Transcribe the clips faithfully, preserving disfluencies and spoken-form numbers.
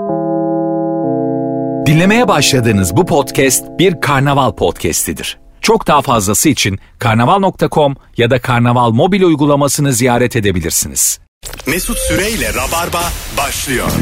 Dinlemeye başladığınız bu podcast bir karnaval podcastidir. Çok daha fazlası için karnaval nokta com ya da karnaval mobil uygulamasını ziyaret edebilirsiniz. Mesut Süreyle Rabarba başlıyor.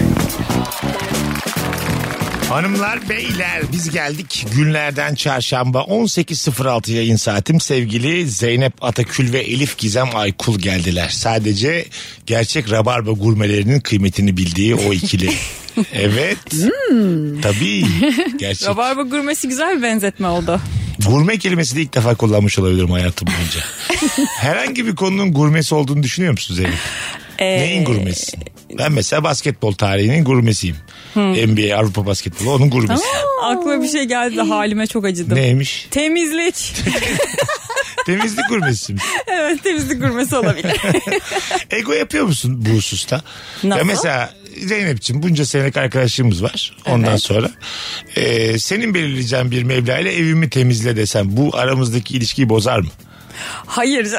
Hanımlar beyler biz geldik günlerden çarşamba on sekiz sıfır altı yayın saatim. Sevgili Zeynep Atakül ve Elif Gizem Aykul geldiler. Sadece gerçek Rabarba gurmelerinin kıymetini bildiği o ikili. Evet. Hmm. Tabii. Gerçek. Rabarba gurmesi güzel bir benzetme oldu. Gurme kelimesini ilk defa kullanmış olabilirim hayatım boyunca. Herhangi bir konunun gurmesi olduğunu düşünüyor musun Zeynep? Ee... Neyin gurmesi? Ben mesela basketbol tarihinin gurmesiyim. Hmm. N B A, Avrupa basketbolu onun gurmesi. Aa, aklıma bir şey geldi de halime çok acıdım. Neymiş? Temizlik. Temizlik gurmesi mi? Evet, temizlik gurmesi olabilir. Ego yapıyor musun bu hususta? Nasıl? Ya mesela Zeynep'ciğim bunca senelik arkadaşlığımız var. Ondan evet. sonra e, senin belirleyeceğin bir meblağ ile evimi temizle desem bu aramızdaki ilişkiyi bozar mı? Hayır.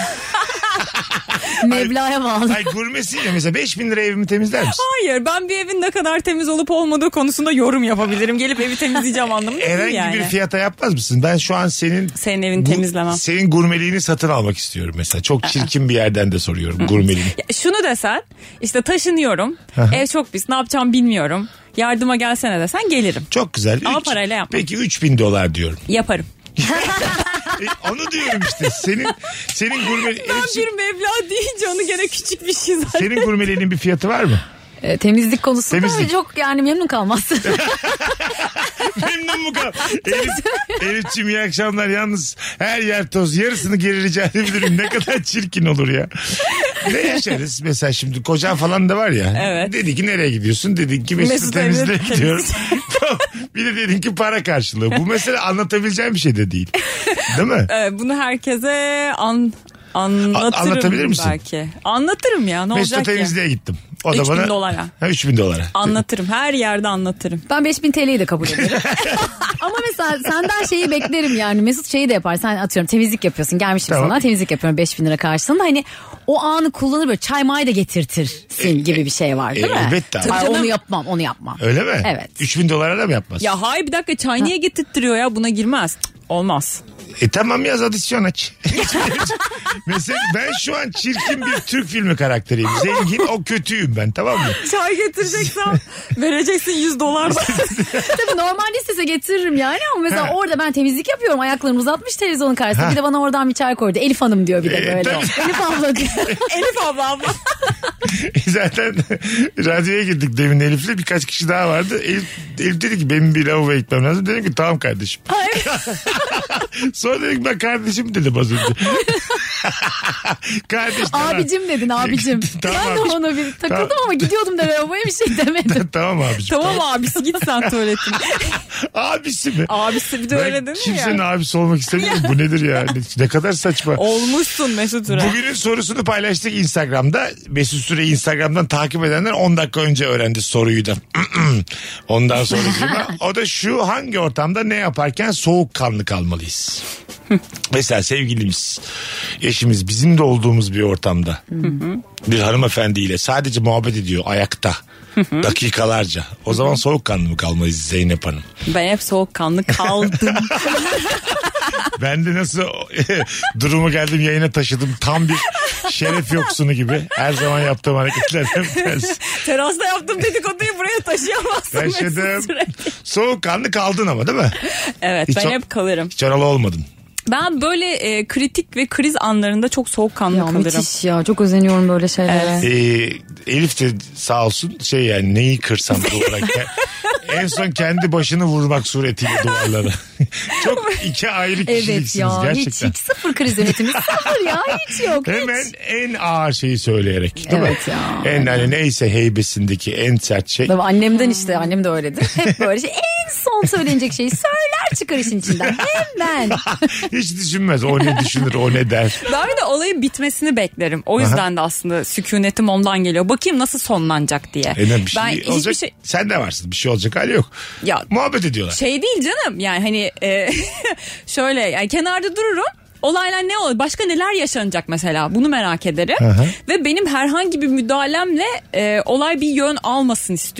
Mevla'ya bağlı. Hayır, gurmesiyle mesela beş bin lira evimi temizler misin? Hayır, ben bir evin ne kadar temiz olup olmadığı konusunda yorum yapabilirim. Gelip evi temizleyeceğim anlamında değil Herhangi yani. bir fiyata yapmaz mısın? Ben şu an senin senin evini bu, temizlemem. Senin gurmeliğini satın almak istiyorum mesela. Çok çirkin bir yerden de soruyorum gurmeliğini. Ya şunu desen işte taşınıyorum. Ev çok pis, ne yapacağım bilmiyorum. Yardıma gelsene desen gelirim. Çok güzel. Ama üç, parayla yapmam. Peki üç bin dolar diyorum. Yaparım. e, onu diyorum işte. Senin senin gurmeliğin... Ben Elif'ciğim, bir meblağ deyince onu gene küçük bir şey zaten. Senin gurmeliğinin bir fiyatı var mı? E, temizlik konusunda temizlik. çok yani memnun kalmazsın. Memnun mu kal? Elif, Elif'ciğim iyi akşamlar. Yalnız her yer toz. Yarısını geri rica edebilirim. Ne kadar çirkin olur ya. Ne yaşarız? Mesela şimdi kocan falan da var ya. Evet. Dedi ki nereye gidiyorsun? Dedin ki Mesut'u Mesut temizle gidiyorum. Bir de dedin ki para karşılığı. Bu mesela anlatabileceğim bir şey de değil. Değil mi? Evet, bunu herkese an... Anlatırım. A- anlatabilir misin? Belki. Anlatırım ya, ne Mesut'u olacak ya. temizliğe gittim. O da üç bana... bin dolara. Ha, üç bin dolara. Anlatırım. Her yerde anlatırım. Ben beş bin T L'yi de kabul ederim. Ama mesela senden şeyi beklerim yani. Mesut şeyi de yapar. Sen atıyorum temizlik yapıyorsun. Gelmişim tamam. sana temizlik yapıyorum beş bin lira karşılığında. Hani o anı kullanır böyle çay may da getirtirsin e, gibi bir şey var değil e, mi? Elbette. Ay, onu yapmam onu yapmam. Öyle mi? Evet. üç bin dolara da mı yapmaz? Ya hayır bir dakika çay niye getirttiriyor ya, buna girmez. Olmaz. E tamam yaz adisyon aç. Mesela ben şu an çirkin bir Türk filmi karakteriyim. Zengin o kötüyüm ben, tamam mı? Çay getireceksen vereceksin yüz dolar. Tabii normalde istese getiririm yani ama mesela ha. orada ben temizlik yapıyorum. Ayaklarımı uzatmış televizyonun karşısında. Ha. Bir de bana oradan bir çay koydu. Elif Hanım diyor bir de böyle. E, Elif abla diyor. Elif abla abla. Zaten radyoya girdik demin Elif'le, birkaç kişi daha vardı. Elif, Elif dedi ki benim bir lavaboya gitmem lazım. Dedim ki tamam kardeşim. Sonra dedim ben kardeşim dedim az önce. Kardeş, abicim dedin abicim. Tamam ben de abicim. ona bir takıldım tamam. Ama gidiyordum da lavaboya bir şey demedim. Tamam abicim. Tamam abisi git sen tuvaletine. Abisi mi? Abisi bir de ben öyle değil mi ya? Kimsenin abisi olmak istemiyorum. Bu nedir ya? Ne, ne kadar saçma. Olmuşsun Mesut Süre. Bugünün sorusunu paylaştık Instagram'da. Mesut Süre'yi Instagram'dan takip edenler on dakika önce öğrendi soruyu da. Ondan sonra o da şu: hangi ortamda ne yaparken soğukkanlı kalmalıyız? Mesela sevgilimiz, eşimiz bizim de olduğumuz bir ortamda bir hanımefendiyle sadece muhabbet ediyor ayakta dakikalarca. O zaman soğukkanlı mı kalmalıyız Zeynep Hanım? Ben hep soğukkanlı kaldım. Ben de nasıl durumu geldim yayına taşıdım. Tam bir şeref yoksunu gibi. Her zaman yaptığım hareketlerden tersi. Terasta yaptım dedikoduyu buraya taşıyamazsın. Taşıdım. Soğukkanlı kaldın ama değil mi? Evet, hiç ben o, hep kalırım. Hiç oralı olmadın. Ben böyle e, kritik ve kriz anlarında çok soğukkanlı ya, kalırım. Müthiş ya, çok özeniyorum böyle şeylere. Evet. Ee, Elif de sağ olsun şey yani neyi kırsam duvara. En son kendi başını vurmak suretiyle duvarlara. Çok iki ayrı kişiliksiniz evet ya, gerçekten. Hiç, hiç sıfır kriz yönetimi sıfır ya hiç yok. Hemen hiç. en ağır şeyi söyleyerek değil evet mi? Ya. En hani neyse heybesindeki en sert şey. Tabii annemden işte, annem de öyledir. Hep böyle şey en son söylenecek şeyi söyler çıkar işin içinden hemen. Hiç düşünmez o ne düşünür o ne der. Ben bir de olayın bitmesini beklerim. O yüzden Aha. de aslında sükunetim ondan geliyor. Bakayım nasıl sonlanacak diye. E ne, bir şey ben olacak, şey... sen de varsın bir şey olacak hali yok. Ya, muhabbet ediyorlar. Şey değil canım yani hani e, şöyle yani kenarda dururum. Olaylar ne olur? Başka neler yaşanacak mesela? Bunu merak ederim. Aha. Ve benim herhangi bir müdahalemle e, olay bir yön almasın istiyorum.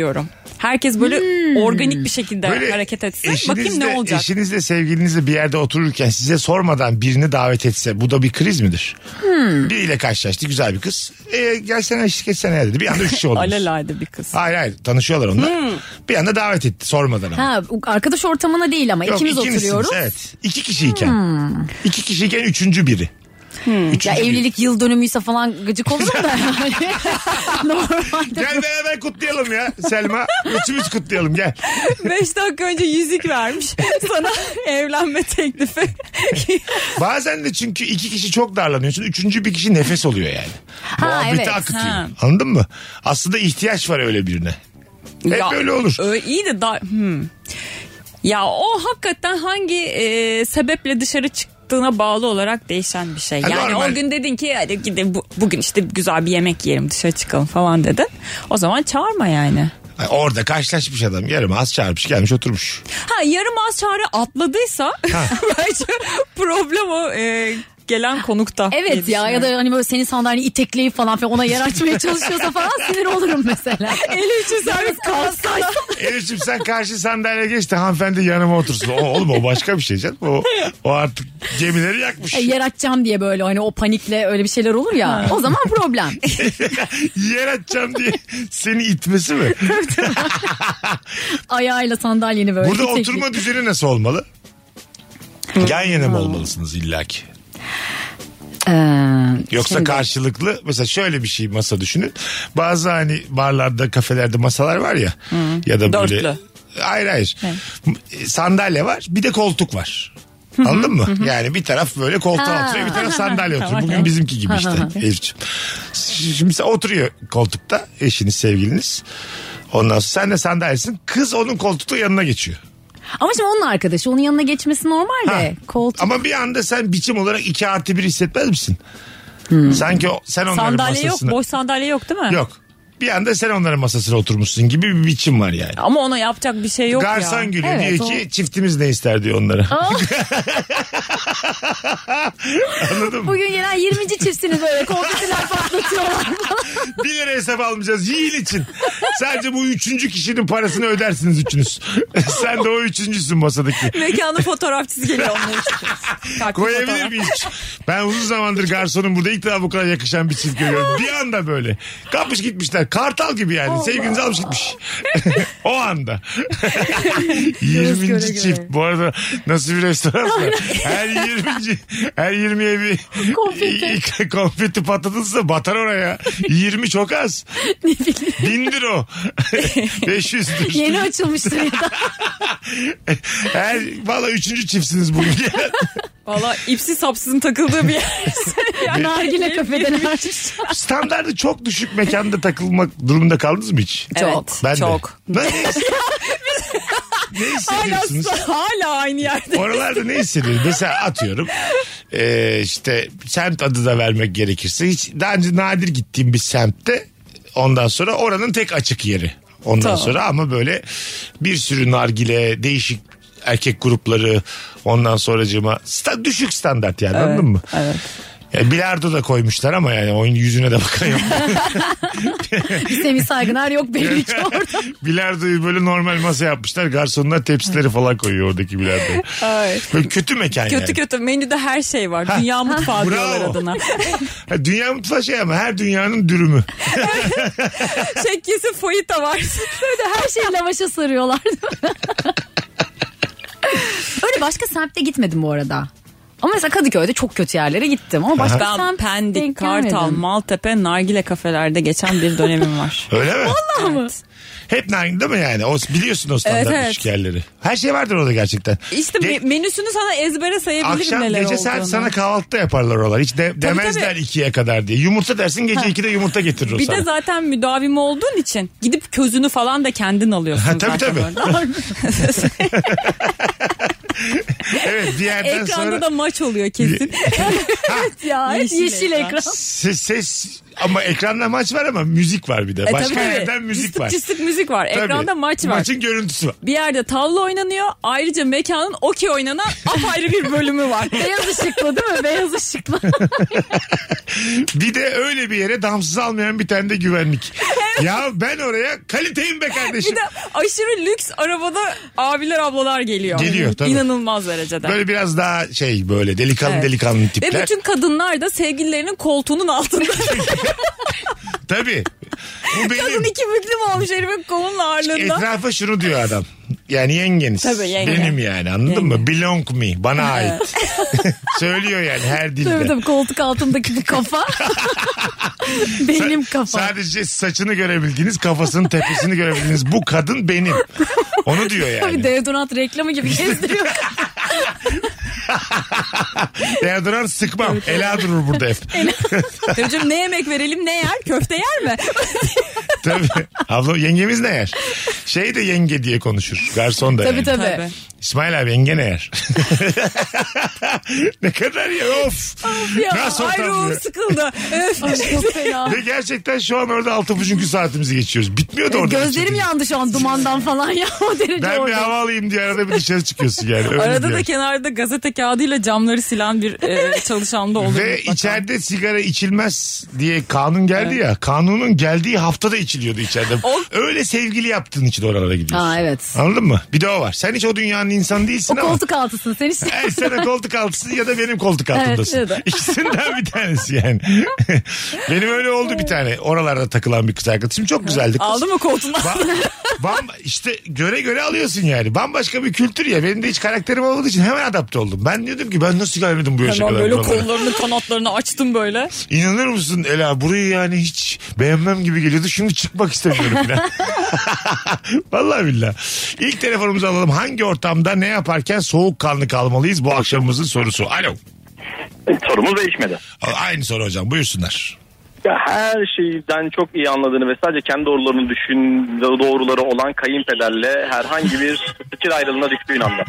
Herkes böyle Hmm. organik bir şekilde Böyle hareket etsin. Bakayım eşinizle, ne olacak. eşinizle sevgilinizle bir yerde otururken size sormadan birini davet etse bu da bir kriz midir? Hmm. Biriyle karşılaştı, güzel bir kız. E, gelsene eşlik etsene dedi. Bir anda üç kişi oldunuz. Alelade bir kız. Hayır hayır, tanışıyorlar onlar. Hmm. Bir anda davet etti sormadan ama. Ha, arkadaş ortamına değil ama Yok, ikimiz ikinizsiniz, oturuyoruz. Evet. İki kişiyken. Hmm. İki kişiyken üçüncü biri. Üçüncü Ya biri. evlilik yıl dönümüyse falan gıcık olurum da yani. Normalde. Gel beraber kutlayalım ya Selma. Üçümüz kutlayalım gel. Beş dakika önce yüzük vermiş. Sana evlenme teklifi. Bazen de çünkü iki kişi çok darlanıyorsun. Üçüncü bir kişi nefes oluyor yani. Ha, Muhabbeti evet. akıtıyor. Ha. Anladın mı? Aslında ihtiyaç var öyle birine. Hep Ya, böyle olur. Öyle, iyi de da, hmm. Ya o hakikaten hangi e, sebeple dışarı çıktığına bağlı olarak değişen bir şey. Ha, Yani normal. o gün dedin ki hadi gidelim bu, bugün işte güzel bir yemek yiyelim dışarı çıkalım falan dedin. O zaman çağırma yani. Ay, orada karşılaşmış adam. Yarım az çağırmış gelmiş oturmuş. Ha yarım az çağrı atladıysa bence problem o e, gelen konukta. Evet diye ya, ya da düşünüyorum. hani böyle senin sandalyeyi itekleyip falan filan ona yer açmaya çalışıyorsa falan sinir olurum mesela. Eli için servis kalksaydı. Elif'ciğim sen karşı sandalyeye geç de hanımefendi yanıma otursun. O, oğlum o başka bir şey canım. O, o artık gemileri yakmış. E, yer açacağım diye böyle hani o panikle öyle bir şeyler olur ya. O zaman problem. Yer açacağım diye seni itmesi mi? Ayağıyla sandalyeni böyle Burada itekleyip. oturma düzeni nasıl olmalı? Yan yana mı olmalısınız illaki? Ee, Yoksa şimdi- karşılıklı mesela şöyle bir şey masa düşünün. Bazı hani barlarda kafelerde masalar var ya ya da böyle. Dörtlü. Hayır hayır. Sandalye var bir de koltuk var. Anladın mı? Yani bir taraf böyle koltuğa Ha. oturuyor bir taraf sandalye oturuyor. Tamam. Bugün bizimki gibi işte Elif'ciğim. Şimdi mesela oturuyor koltukta eşiniz sevgiliniz. Ondan sonra sen de sandalyesin. Kız onun koltukta yanına geçiyor. Ama şimdi onun arkadaşı onun yanına geçmesi normal Ha. de. Koltuk. Ama bir anda sen biçim olarak iki artı bir hissetmez misin? Sanki o, sen onların Sandalye yok, masasına... boş sandalye yok değil mi? Yok. Bir anda sen onların masasına oturmuşsun gibi bir biçim var yani. Ama ona yapacak bir şey yok Garson ya. gülüyor Evet, diyor o- ki çiftimiz ne ister diyor onlara. Anladın mı? Bugün gelen yirminci çiftsiniz böyle kompütürler patlatıyorlar. Bir lira hesap almayacağız yiğit için. Sadece bu üçüncü kişinin parasını ödersiniz üçünüz. Sen de o üçüncüsün masadaki. Mekanın fotoğrafçısı geliyor onları çıkıyor. Koyabilir miyiz? Ben uzun zamandır garsonum burada ilk defa bu kadar yakışan bir çift görüyorum. Bir anda böyle. Kapmış gitmişler. Kartal gibi yani. Sevgilinizi almış gitmiş. O anda. yirminci göre çift. göre. Bu arada nasıl bir restoran var? Her yirminci her yirmiye bir Konfeti. konfeti patlatılsa batar oraya. yirmi çok az. Bindir o. beş yüzdür. Yeni açılmıştır ya da. Her, valla üçüncü çiftsiniz bugün. Valla ipsiz sapsızın takıldığı bir yer. Nargile kafeden açmış. Standartı çok düşük mekanda takılmak durumunda kaldınız mı hiç? Çok. Ben çok. de. Ben ne, ne Hala, hissediyorsunuz? hala aynı yerde. Oralarda ne hissediyorsunuz? Mesela atıyorum e, işte semt adı da vermek gerekirse hiç daha önce nadir gittiğim bir semtte ondan sonra oranın tek açık yeri. Ondan Tamam. sonra ama böyle bir sürü nargile değişik erkek grupları ondan sonracığıma sta- düşük standart yani anladın mı? Evet. Ya bilardo da koymuşlar ama yani oyun yüzüne de bakan yok. Semih Saygıner yok belli ki orada. Bilardoyu böyle normal masa yapmışlar. Garsonlar tepsileri falan koyuyor oradaki bilardoyu. Evet. Böyle kötü mekan Kötü yani. kötü menüde her şey var. Dünya mutfağı diyorlar Bravo. adına. Ha, dünya mutfağı şey ama her dünyanın dürümü. Şeklisi fojita var. Böyle her şeyi lavaşa sarıyorlar. Öyle başka semtte gitmedim bu arada. Ama mesela Kadıköy'de çok kötü yerlere gittim. Ama başka Ben semt Pendik, denk Kartal, gelmedim. Maltepe, nargile kafelerde geçen bir dönemim var. Öyle mi? Vallahi mı? Hep nargile değil mi yani? O, biliyorsun o standart Evet, evet. küçük yerleri. Her şey vardır orada gerçekten. İşte Ge- me- menüsünü sana ezbere sayabilirim Akşam neler gece olduğunu. saat sana kahvaltıda yaparlar oralar. Hiç de, demezler tabii. ikiye kadar diye. Yumurta dersin gece ikide yumurta getirir o Bir sana. de zaten müdavimi olduğun için gidip közünü falan da kendin alıyorsun Ha, tabii, zaten tabii. orada. Evet bir yerden Ekranda sonra da maç oluyor kesin. Ya hep Yeşil yeşil, ekran. ekran. ses, ses Ama ekranda maç var ama müzik var bir de. E, Başka tabii, yerden tabii. müzik Cıstık var. cıstık müzik var. Tabii. Ekranda maç var. Maçın görüntüsü var. Bir yerde tavla oynanıyor. Ayrıca mekanın okey oynanan apayrı bir bölümü var. Beyaz ışıklı değil mi? Beyaz ışıklı. Bir de öyle bir yere damsız almayan bir tane de güvenlik. Ya ben oraya kaliteyim be kardeşim. Bir de aşırı lüks arabada abiler ablalar geliyor. Geliyor, tabii. İnanılmaz derecede. Böyle biraz daha şey böyle delikanlı Evet. delikanlı tipler. Ve bütün kadınlar da sevgililerinin koltuğunun altında. Tabii. Bu benim. Kadın iki büklüm olmuş herifin kolunun ağırlığında. Etrafa şunu diyor adam. Yani yengeniz. Tabii, yenge. Benim yani anladın Yenge. mı? Belong me. Bana ait. Söylüyor yani her dilde. Tabii tabii koltuk altındaki bu kafa. Benim Sa- kafa. Sadece saçını görebildiğiniz, kafasının tepesini görebildiğiniz bu kadın benim. Onu diyor yani. Tabii deodorant reklamı gibi gezdiriyor. Deodorant sıkmam. Ela durur burada hep. Tabii canım, ne yemek verelim, ne yer? Köfte yer mi? Tabii. Abla yengemiz ne yer? Şey de yenge diye konuşur. Garson da Tabii yani. tabii. Tabii. İsmail abi yenge ne yer? Ne kadar ya of. Ya, Nasıl ay ruhum ortam sıkıldı. Öf. Ay, çok fena. Ve gerçekten şu an orada altı buçuk saatimizi geçiyoruz. Bitmiyor da orada. Gözlerim yandı şu an dumandan falan ya o derece Ben bir orada. hava alayım diye arada bir dışarı çıkıyorsun yani. Öyle Arada diyor. da kenarda gazete kağıdıyla camları silen bir e, çalışan da olur Ve mutlaka. içeride sigara içilmez diye kanun geldi ya. Kanunun geldiği haftada içiliyordu içeride. O- Öyle sevgili yaptığın için oralara gidiyorsun. Aa evet. Anladın mı? Bir de o var. Sen hiç o dünyanın insanı değilsin O ama. koltuk altısın sen işte. Ay sana koltuk altısın ya da benim koltuk altındasın. Evet, evet. İkisinden bir tanesi yani. Benim öyle oldu bir tane. Oralarda takılan bir kız arkadaşım. Çok güzeldi kız. Aldı mı koltuğundan? Bam, bam, işte göre göre alıyorsun yani. Bambaşka bir kültür ya. Benim de hiç karakterim olmadığı için hemen adapte oldum. Ben diyordum ki ben nasıl gelmedim bu yaşa Hemen kadar. böyle buralara? kollarını kanatlarını açtım böyle. İnanır mısın Ela burayı yani hiç beğenmem gibi geliyordu. Şimdi çıkmak istemiyorum falan. Vallahi billahi. İlk telefonumuzu alalım. Hangi ortamda ne yaparken soğukkanlı kalmalıyız? Bu akşamımızın sorusu. Alo. Sorumuz değişmedi. Aynı soru hocam. Buyursunlar. Ya her şeyden çok iyi anladığını ve sadece kendi doğrularını düşün, doğruları olan kayınpederle herhangi bir fikir ayrılığına düştüğün anda.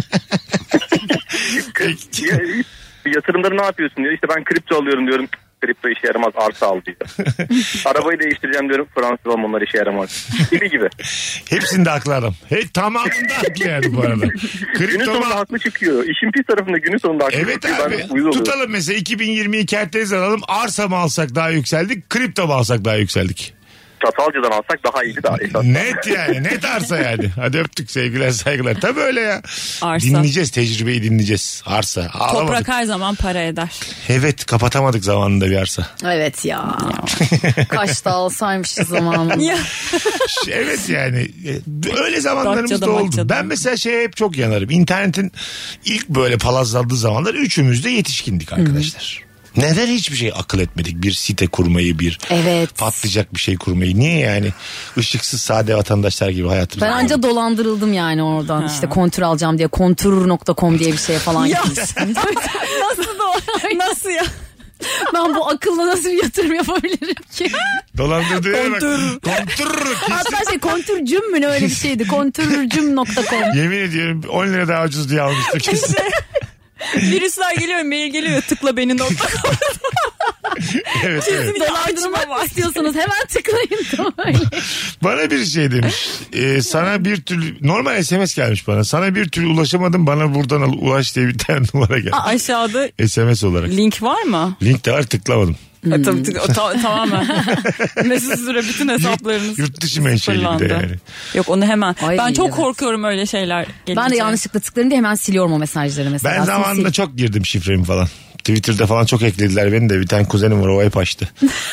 Ya, yatırımları ne yapıyorsun diyor. İşte ben kripto alıyorum diyorum. Kripto işe yaramaz, arsa al diyor. Arabayı değiştireceğim diyorum. Fransız onlar işe yaramaz. Gibi gibi. Hepsinde haklı adam. Hey, tamamında haklı yani bu arada. Günün Kripto sonunda mu? haklı çıkıyor. İşin pis tarafında günün sonunda haklı Evet çıkıyor. abi. Ben uyuz oluyorum. Tutalım mesela iki bin yirmi iki herkes alalım. Arsa mı alsak daha yükseldik? Kripto mu alsak daha yükseldik? Çatalca'dan alsak daha iyiydi daha esas. Net yani. Net arsa yani. Hadi öptük sevgiler saygılar. Tabii öyle ya. Arsa. Dinleyeceğiz tecrübeyi dinleyeceğiz. Arsa. Ağlamadık. Toprak her zaman para eder. Evet kapatamadık zamanında bir arsa. Evet ya. Kaçta alsaymışız zamanında. Ya. Evet yani e, öyle zamanlarımız Datça'da, da oldu. Matça'da. Ben mesela şeye hep çok yanarım. İnternetin ilk böyle palazlandığı zamanlar üçümüz de yetişkindik arkadaşlar. Neden hiçbir şey akıl etmedik? Bir site kurmayı, bir Evet. patlayacak bir şey kurmayı. Niye yani? Işıksız sade vatandaşlar gibi hayatımızda. Ben anca dolandırıldım yani oradan. Ha. İşte kontür alacağım diye kontür nokta com diye bir şeye falan Ya. gitmiştim. Nasıl da Nasıl ya? Ben bu akılla nasıl bir yatırım yapabilirim ki? Dolandırdığı yere bak. Kontür. Kontür. Kesin. Hatta şey kontürcüm mü ne öyle bir şeydi. kontürcüm nokta com. Yemin ediyorum on lira daha ucuz diye almıştır kesin. Virüsler geliyor, mail geliyor. Tıkla beni nokta com. Evet, evet. Dolandırmak istiyorsanız hemen tıklayın. Tamam. Bana bir şey demiş. Ee, sana bir türlü normal S M S gelmiş bana. Sana bir türlü ulaşamadım bana buradan al, ulaş diye bir tane numara gelmiş. Aşağıda S M S olarak. link var mı? Link de var tıklamadım. Ha, tabii, tabii, o ta- tamamen. Mesut Süre bütün hesaplarınız Yurt dışı menşeli bir de sıfırlandı. yani. Yok onu hemen. Ay, ben çok evet. korkuyorum öyle şeyler gelince. Ben de yanlışlıkla tıklarım diye hemen siliyorum o mesajları mesela. Ben zamanında Sil- çok girdim şifremi falan. Twitter'da falan çok eklediler beni de bir tane kuzenim var o hep açtı.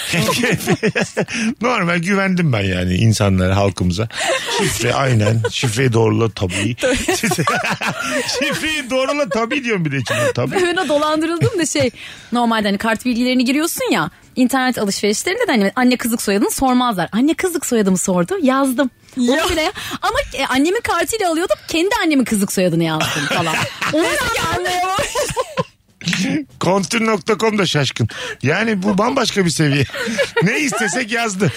Normal güvendim ben yani insanlara halkımıza. Şifre aynen şifreyi doğrula tabii. Şifreyi doğrula tabii diyorum bir de içinde tabii. Ben o dolandırıldım da şey normalde hani kart bilgilerini giriyorsun ya internet alışverişlerinde de hani anne kızlık soyadını sormazlar. Anne kızlık soyadımı sordu yazdım. Onu Ya. bile ama e, annemin kartıyla alıyordum kendi annemin kızlık soyadını yazdım falan. Onu da anlayamam. Kontür nokta com da şaşkın. Yani bu bambaşka bir seviye. Ne istesek yazdı.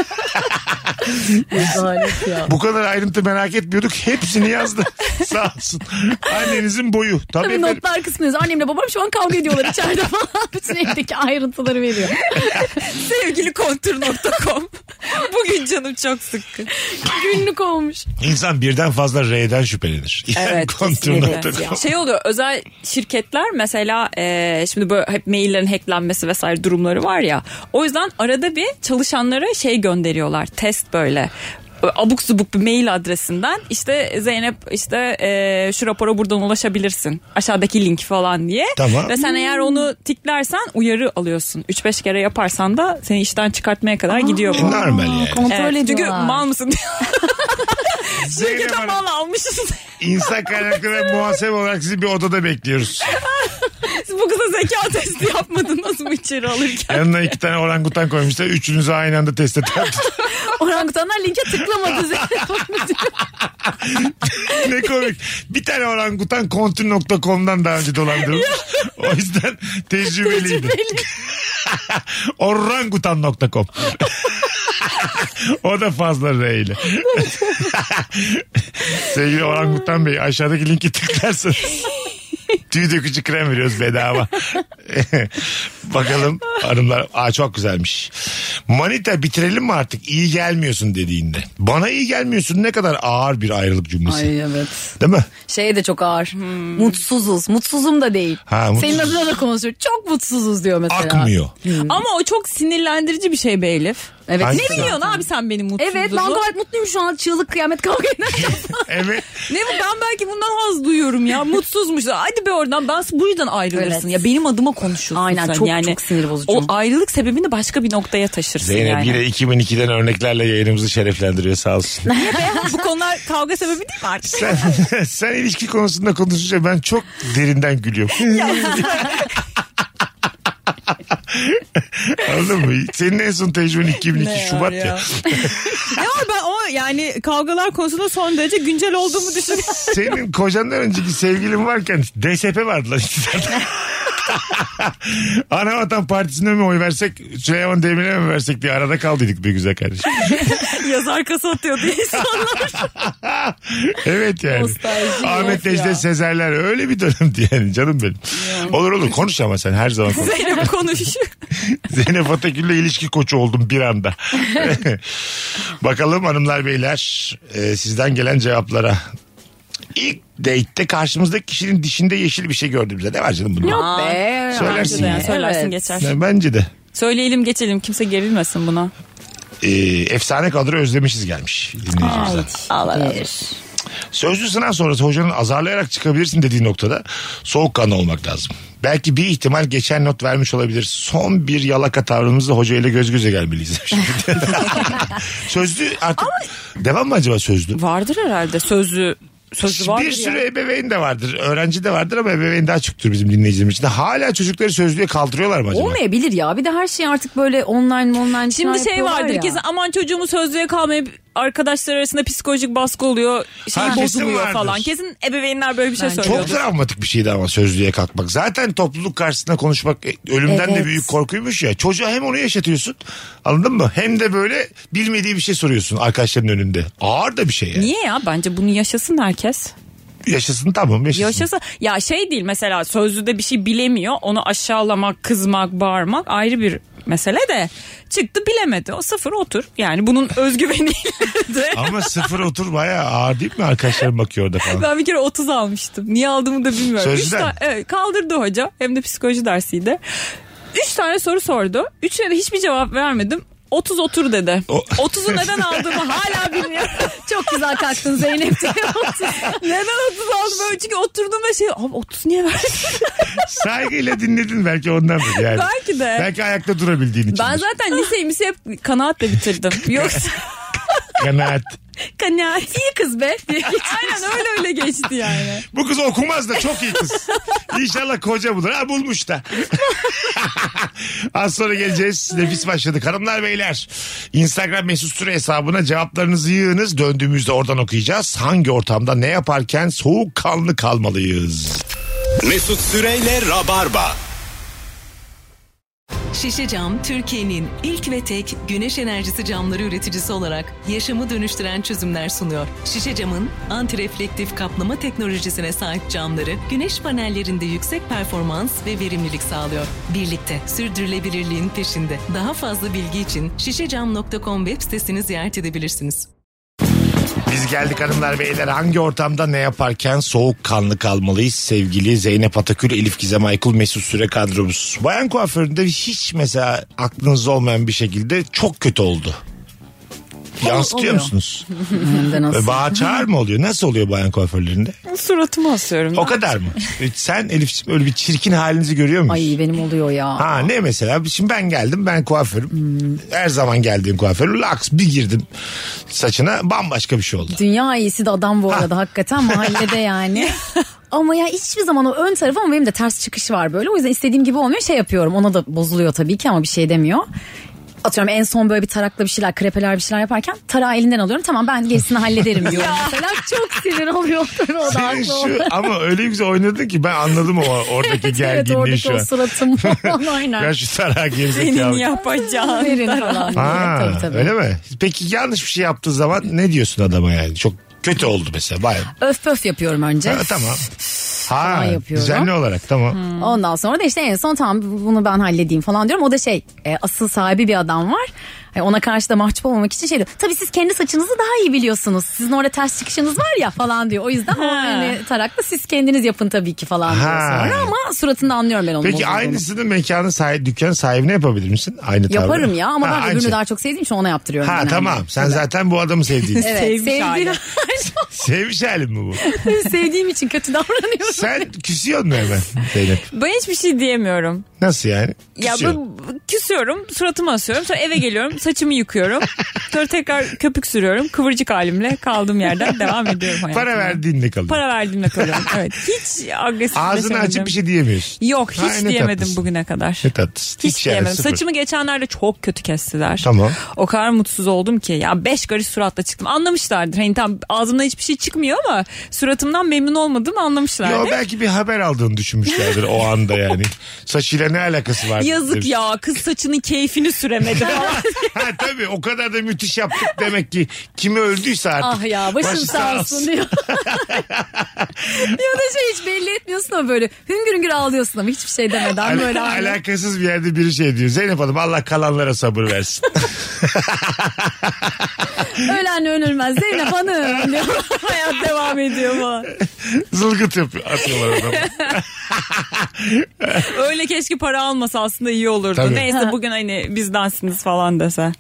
Bu kadar ayrıntı merak etmiyorduk. Hepsini yazdı. Sağ olsun. Annenizin boyu. Tabii, Tabii efendim. notlar kısmındayız. Annemle babam şu an kavga ediyorlar içeride falan. Bütün evdeki ayrıntıları veriyor. Sevgili kontür nokta com. Bugün canım çok sıkkın. Günlük olmuş. İnsan birden fazla R'den şüphelenir. Evet. Kontür nokta com. Şey oluyor, özel şirketler mesela e, şimdi böyle hep maillerin hacklenmesi vesaire durumları var ya. O yüzden arada bir çalışanlara şey gönderiyorlar, test böyle. Abuk subuk bir mail adresinden işte Zeynep işte e, şu rapora buradan ulaşabilirsin. Aşağıdaki link falan diye. Tamam. Ve sen eğer onu tiklersen uyarı alıyorsun. üç beş kere yaparsan da seni işten çıkartmaya kadar gidiyor bu. Normal yani. Kontrol Evet, çünkü ediyorlar. mal mısın diyor. Zeynep Şirkete Hanım, mal almışız. İnsan kaynakları muhasebe olarak sizi bir odada bekliyoruz. Bu kıza zeka testi yapmadınız mı içeri alırken? Yanına iki tane orangutan koymuşlar. Üçünüzü aynı anda test eder. Orangutanlar linke tıklamadı. Ne komik. Bir tane orangutan kontür nokta com'dan daha önce dolandırılmış. O yüzden tecrübeliydi. orangutan nokta com. O da fazla R ile. Sevgili orangutan bey, aşağıdaki linki tıklarsanız tüy dökücü krem veriyoruz bedava. Bakalım hanımlar. Aa, çok güzelmiş. Manita bitirelim mi artık, iyi gelmiyorsun dediğinde. Bana iyi gelmiyorsun ne kadar ağır bir ayrılık cümlesi. Ay evet. Değil mi? Şey de çok ağır. Mutsuzuz. Mutsuzum da değil. Ha, mutsuz. Senin adına da konuşuyor. Çok mutsuzuz diyor mesela. Akmıyor. Ama o çok sinirlendirici bir şey be Elif. Evet. Hangisi? Ne biliyorsun abi sen benim mutsuzluğumu? Evet, ben gayet mutluyum şu an. Çığlık kıyamet kavga ederken. Evet. Ne bu, ben belki bundan haz duyuyorum ya. Mutsuzmuş. Hadi be oradan, ben bu yüzden ayrılırsın. Evet. Ya benim adıma konuşuyorsun Aynen, sen. çok- yani, çok sinir bozucu. O ayrılık sebebini başka bir noktaya taşırsın Zeynep yani. yine iki bin ikiden örneklerle yayınımızı şereflendiriyor, sağ olsun. Bu konular kavga sebebi değil mi artık? sen, sen ilişki konusunda konuşunca ben çok derinden gülüyorum. Anladın mı? Senin en son tecrüben iki bin iki Ne Şubat var ya. ya? Ya ben o yani kavgalar konusunda son derece güncel olduğumu düşünüyorum. Senin kocandan önceki sevgilin varken D S P vardı lan iktidarda. Anavatan Partisi'ne mi oy versek, Süleyman Demirel'e mi versek diye arada kaldıydık be güzel kardeşim. Yazar kasa atıyordu insanlar. Evet yani. Nostalji, Ahmet of ya. Necdet Sezerler öyle bir dönemdi yani canım benim. Olur olur konuş ama sen her zaman konuş. Zeynep konuşuyor. Zeynep Atakül'le ilişki koçu oldum bir anda. Bakalım hanımlar beyler e, sizden gelen cevaplara. İlk date'te karşımızdaki kişinin dişinde yeşil bir şey gördüğümüzde ne var canım bunda? Yok be. Söylersin Bence de. ya. Söylersin Evet. geçer. Yani bence de. Söyleyelim geçelim, kimse gerilmesin buna. E, efsane kadro özlemişiz gelmiş dinleyicimizden. Hayır. Sözlü sınav sonrası hocanın azarlayarak çıkabilirsin dediği noktada soğukkanlı olmak lazım. Belki bir ihtimal geçen not vermiş olabilir. Son bir yalaka tavrımızla hocayla göz göze gelmeliyiz. Sözlü artık devam mı acaba sözlü? Vardır herhalde sözlü. Sözlü vardır Bir sürü ya. ebeveyn de vardır. Öğrenci de vardır ama ebeveyn daha çoktur bizim dinleyicilerimiz içinde. Hala çocukları sözlüğe kaldırıyorlar mı acaba? Olmayabilir ya. Bir de her şey artık böyle online online. Şimdi şey yapıyorlar vardır ya. kesin, aman çocuğumu sözlüğe kalmayıp arkadaşlar arasında psikolojik baskı oluyor, şey Ha, kesin bozuluyor vardır. falan. Kesin ebeveynler böyle bir şey Bence. söylüyordur. Çok travmatik bir şeydi ama sözlüğe kalkmak. Zaten topluluk karşısında konuşmak e, ölümden de Evet. büyük korkuymuş ya. Çocuğa hem onu yaşatıyorsun, anladın mı? Hem de böyle bilmediği bir şey soruyorsun arkadaşların önünde. Ağır da bir şey yani. Niye ya? Bence bunu yaşasın herkes. Yaşasın tamam yaşasın. Yaşasa ya şey değil, mesela sözlüde bir şey bilemiyor, onu aşağılamak, kızmak, bağırmak ayrı bir mesele de, çıktı bilemedi, o sıfır otur. Yani bunun özgüveniyle de. Ama sıfır otur bayağı ağır değil mi? Arkadaşlarım bakıyor orada falan. Ben bir kere otuz almıştım. Niye aldığımı da bilmiyorum. Üç Sözlüden. tane, evet, kaldırdı hoca, hem de psikoloji dersiydi. Üç tane soru sordu. Üçüne de hiçbir cevap vermedim. otuz otur dedi. O- otuzu neden aldığımı hala bilmiyorum. Çok güzel kalktın Zeynep diye. Neden otuz aldım böyle? Çünkü oturduğumda şey, abi otuz niye verdin? Saygıyla dinledin belki ondandır yani. Belki de. Belki ayakta durabildiğin için. Ben zaten liseyi misi hep kanaatle bitirdim. Yoksa Kanaat. kanaat. İyi kız be diye geçti. Aynen öyle öyle geçti yani. Bu kız okumaz da çok iyi kız. İnşallah koca bulur. Ha bulmuş da. Az sonra geleceğiz. Nefis başladık. Hanımlar beyler. Instagram mesut süre hesabına cevaplarınızı yığınız. Döndüğümüzde oradan okuyacağız. Hangi ortamda ne yaparken soğukkanlı kalmalıyız? Mesut Süreyle Rabarba. Şişe Cam, Türkiye'nin ilk ve tek güneş enerjisi camları üreticisi olarak yaşamı dönüştüren çözümler sunuyor. Şişe Cam'ın antireflektif kaplama teknolojisine sahip camları, güneş panellerinde yüksek performans ve verimlilik sağlıyor. Birlikte sürdürülebilirliğin peşinde. Daha fazla bilgi için şişecam nokta com web sitesini ziyaret edebilirsiniz. Biz geldik hanımlar beyler. Hangi ortamda ne yaparken soğukkanlı kalmalıyız? Sevgili Zeynep Atakül, Elif Gizem Aykul, Mesut Süre kadromuz. Bayan kuaföründe hiç mesela aklınızda olmayan bir şekilde çok kötü oldu. Yansıtıyor oluyor. musunuz? Hem de nasıl? Bağ çağır mı oluyor? Nasıl oluyor bayan kuaförlerinde? Suratıma asıyorum. O kadar mı? Sen Elif'ciğim öyle bir çirkin halinizi görüyor musun? Ay benim oluyor ya. Ha ne mesela? Şimdi ben geldim, ben kuaförüm. Hmm. Her zaman geldiğim kuaför. Laks bir girdim saçına, bambaşka bir şey oldu. Dünya iyisi de adam bu arada hakikaten mahallede yani. Ama ya hiçbir zaman o ön tarafı, ama benim de ters çıkış var böyle. O yüzden istediğim gibi olmuyor, şey yapıyorum. Ona da bozuluyor tabii ki ama bir şey demiyor. Atıyorum en son böyle bir tarakla bir şeyler, krepeler bir şeyler yaparken tarağı elinden alıyorum. Tamam ben gerisini hallederim diyorum. Mesela çok sinir oluyor tabii, o da Senin haklı şu, olarak. ama öyle güzel oynadın ki ben anladım o oradaki Evet, gerginliği oradaki şu o an. suratım falan aynen. Ya şu tarağı gerizekalı. Senin yapacağın. Verin falan diye. Ha, Tabii, tabii. öyle mi? Peki yanlış bir şey yaptığı zaman ne diyorsun adama yani? Çok kötü oldu mesela bayağı. Öf pöf yapıyorum önce. Ha, tamam. Ha, Falan yapıyorum. düzenli olarak tamam. Ondan sonra da işte en son tamam bunu ben halledeyim falan diyorum. O da şey e, asıl sahibi bir adam var. Yani ona karşı da mahcup olmamak için şey diyor. Tabii siz kendi saçınızı daha iyi biliyorsunuz. Sizin orada ters çıkışınız var ya falan diyor. O yüzden o hani tarakla siz kendiniz yapın tabii ki falan diyor Ha. sonra. Ama suratında anlıyorum ben onu. Peki bozulduğunu. aynısını mekanın sahibi, dükkanın sahibine yapabilir misin? Aynı tarzı. Yaparım ya ama Ha, ben aynı öbürünü şey. daha çok sevdiğim için ona yaptırıyorum. Ha genelde. tamam, sen Tabii. zaten bu adamı sevdiğin. Evet, Sevmiş sevdiğim, hali. Sevmiş halin mi bu? sevdiğim için kötü davranıyorum. Sen küsüyor mu hemen Zeynep? Ben hiçbir şey diyemiyorum. Nasıl yani? Ya Küsüyor. bu küsüyorum, suratıma asıyorum. Sonra eve geliyorum, saçımı yıkıyorum. Sonra tekrar köpük sürüyorum. Kıvırcık halimle kaldığım yerden devam ediyorum hayatıma. Para verdiğinde kalıyor. Para verdiğimde kalıyorum. Evet. Hiç agresif. Ağzını açıp bir şey diyemiyorsun. Yok, hiç Ay, ne diyemedim tatlısın. bugüne kadar. Ne tatlısın. Hiç, Hiç yani, diyemedim. sıfır. Saçımı geçenlerde çok kötü kestiler. Tamam. O kadar mutsuz oldum ki. Ya beş karış suratla çıktım. Anlamışlardır. Hani tam ağzımdan hiçbir şey çıkmıyor ama suratımdan memnun olmadığımı anlamışlardır. Yo, belki bir haber aldığını düşünmüşlerdir o anda yani. Saçıyla ne alakası var? Yazık ya, kız saçının keyfini süremedi falan. Ha tabii, o kadar da müthiş yaptık demek ki kimi öldüyse artık. Ah ya başım başı sağ olsun diyor. Ya da şey hiç belli etmiyorsun ama böyle hüngür hüngür ağlıyorsun ama hiçbir şey demeden Al- böyle. aynı. alakasız bir yerde biri şey diyor. Zeynep Hanım Allah kalanlara sabır versin. Ölen ölmez Zeynep Hanım diyor. Hayat devam ediyor falan. Zılgıt yapıyor, atıyorlar adamı. Öyle keşke para almasa aslında iyi olurdu. Tabii. Neyse bugün hani bizdensiniz falan dese.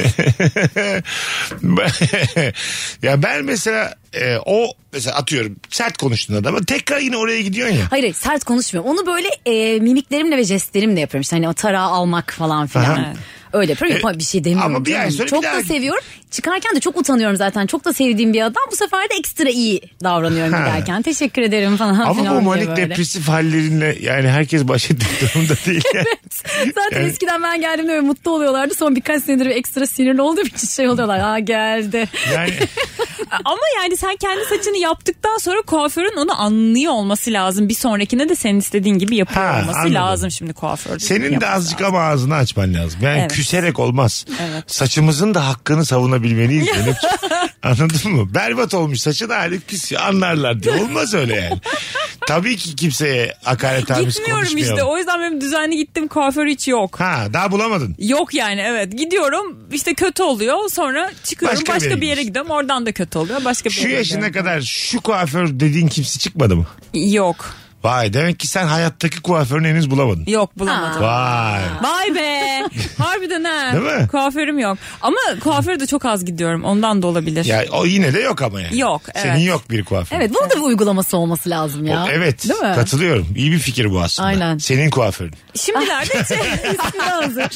Ya ben mesela e, o mesela atıyorum sert konuştun adama, tekrar yine oraya gidiyorsun ya. Hayır hayır, sert konuşmuyorum. Onu böyle e, mimiklerimle ve jestlerimle yapıyorum. İşte hani o tarağı almak falan filan. Aha. Öyle yapıyorum. Yapma, bir şey demiyorum. ama bir ay canım. sonra çok bir daha- da seviyorum. Çıkarken de çok utanıyorum zaten. Çok da sevdiğim bir adam. Bu sefer de ekstra iyi davranıyorum Ha. giderken. Teşekkür ederim falan Ama filan bu diye manik böyle. depresif hallerinle yani herkes baş ettiği durumda değil. Yani. Zaten Yani- eskiden ben geldiğimde böyle mutlu oluyorlardı. Son birkaç senedir bir ekstra sinirli olduğum için şey oluyorlar. Aa geldi. Yani Ama yani sen kendi saçını yaptıktan sonra kuaförün onu anlıyor olması lazım. Bir sonrakine de senin istediğin gibi yapıyor Ha, olması anladım. lazım şimdi kuaförde. senin de Yapması azıcık lazım. ama ağzını açman lazım. Yani Evet. küserek olmaz. Evet. Saçımızın da hakkını savunabilmeliyiz. Zeynep. Anladın mı? Berbat olmuş saçın hali, küsüyor, anlarlar diye. Olmaz öyle yani. Tabii ki kimseye hakaret amiz Gitmiyorum konuşmayalım. işte, o yüzden benim düzenli gittim, kuaför hiç yok. Ha, daha bulamadın. Yok yani, evet, gidiyorum işte kötü oluyor, sonra çıkıyorum Başka başka, bir yere bir yere gidiyorum, oradan da kötü oluyor, başka bir Şu yere yaşına gidiyorum. kadar şu kuaför dediğin kimse çıkmadı mı? Yok Vay, demek ki sen hayattaki kuaförünü henüz bulamadın. yok bulamadım. Vay. Vay be. Harbiden ha. Değil mi? Kuaförüm yok. Ama kuaföre de çok az gidiyorum. Ondan da olabilir. Ya o yine de yok ama yani. Yok, Senin evet. yok bir kuaför. Evet, bunun da bir uygulaması olması lazım ya. O- evet, Değil mi? katılıyorum. İyi bir fikir bu aslında. Aynen. Senin kuaförün. Şimdilerde şey, İsmi hazır.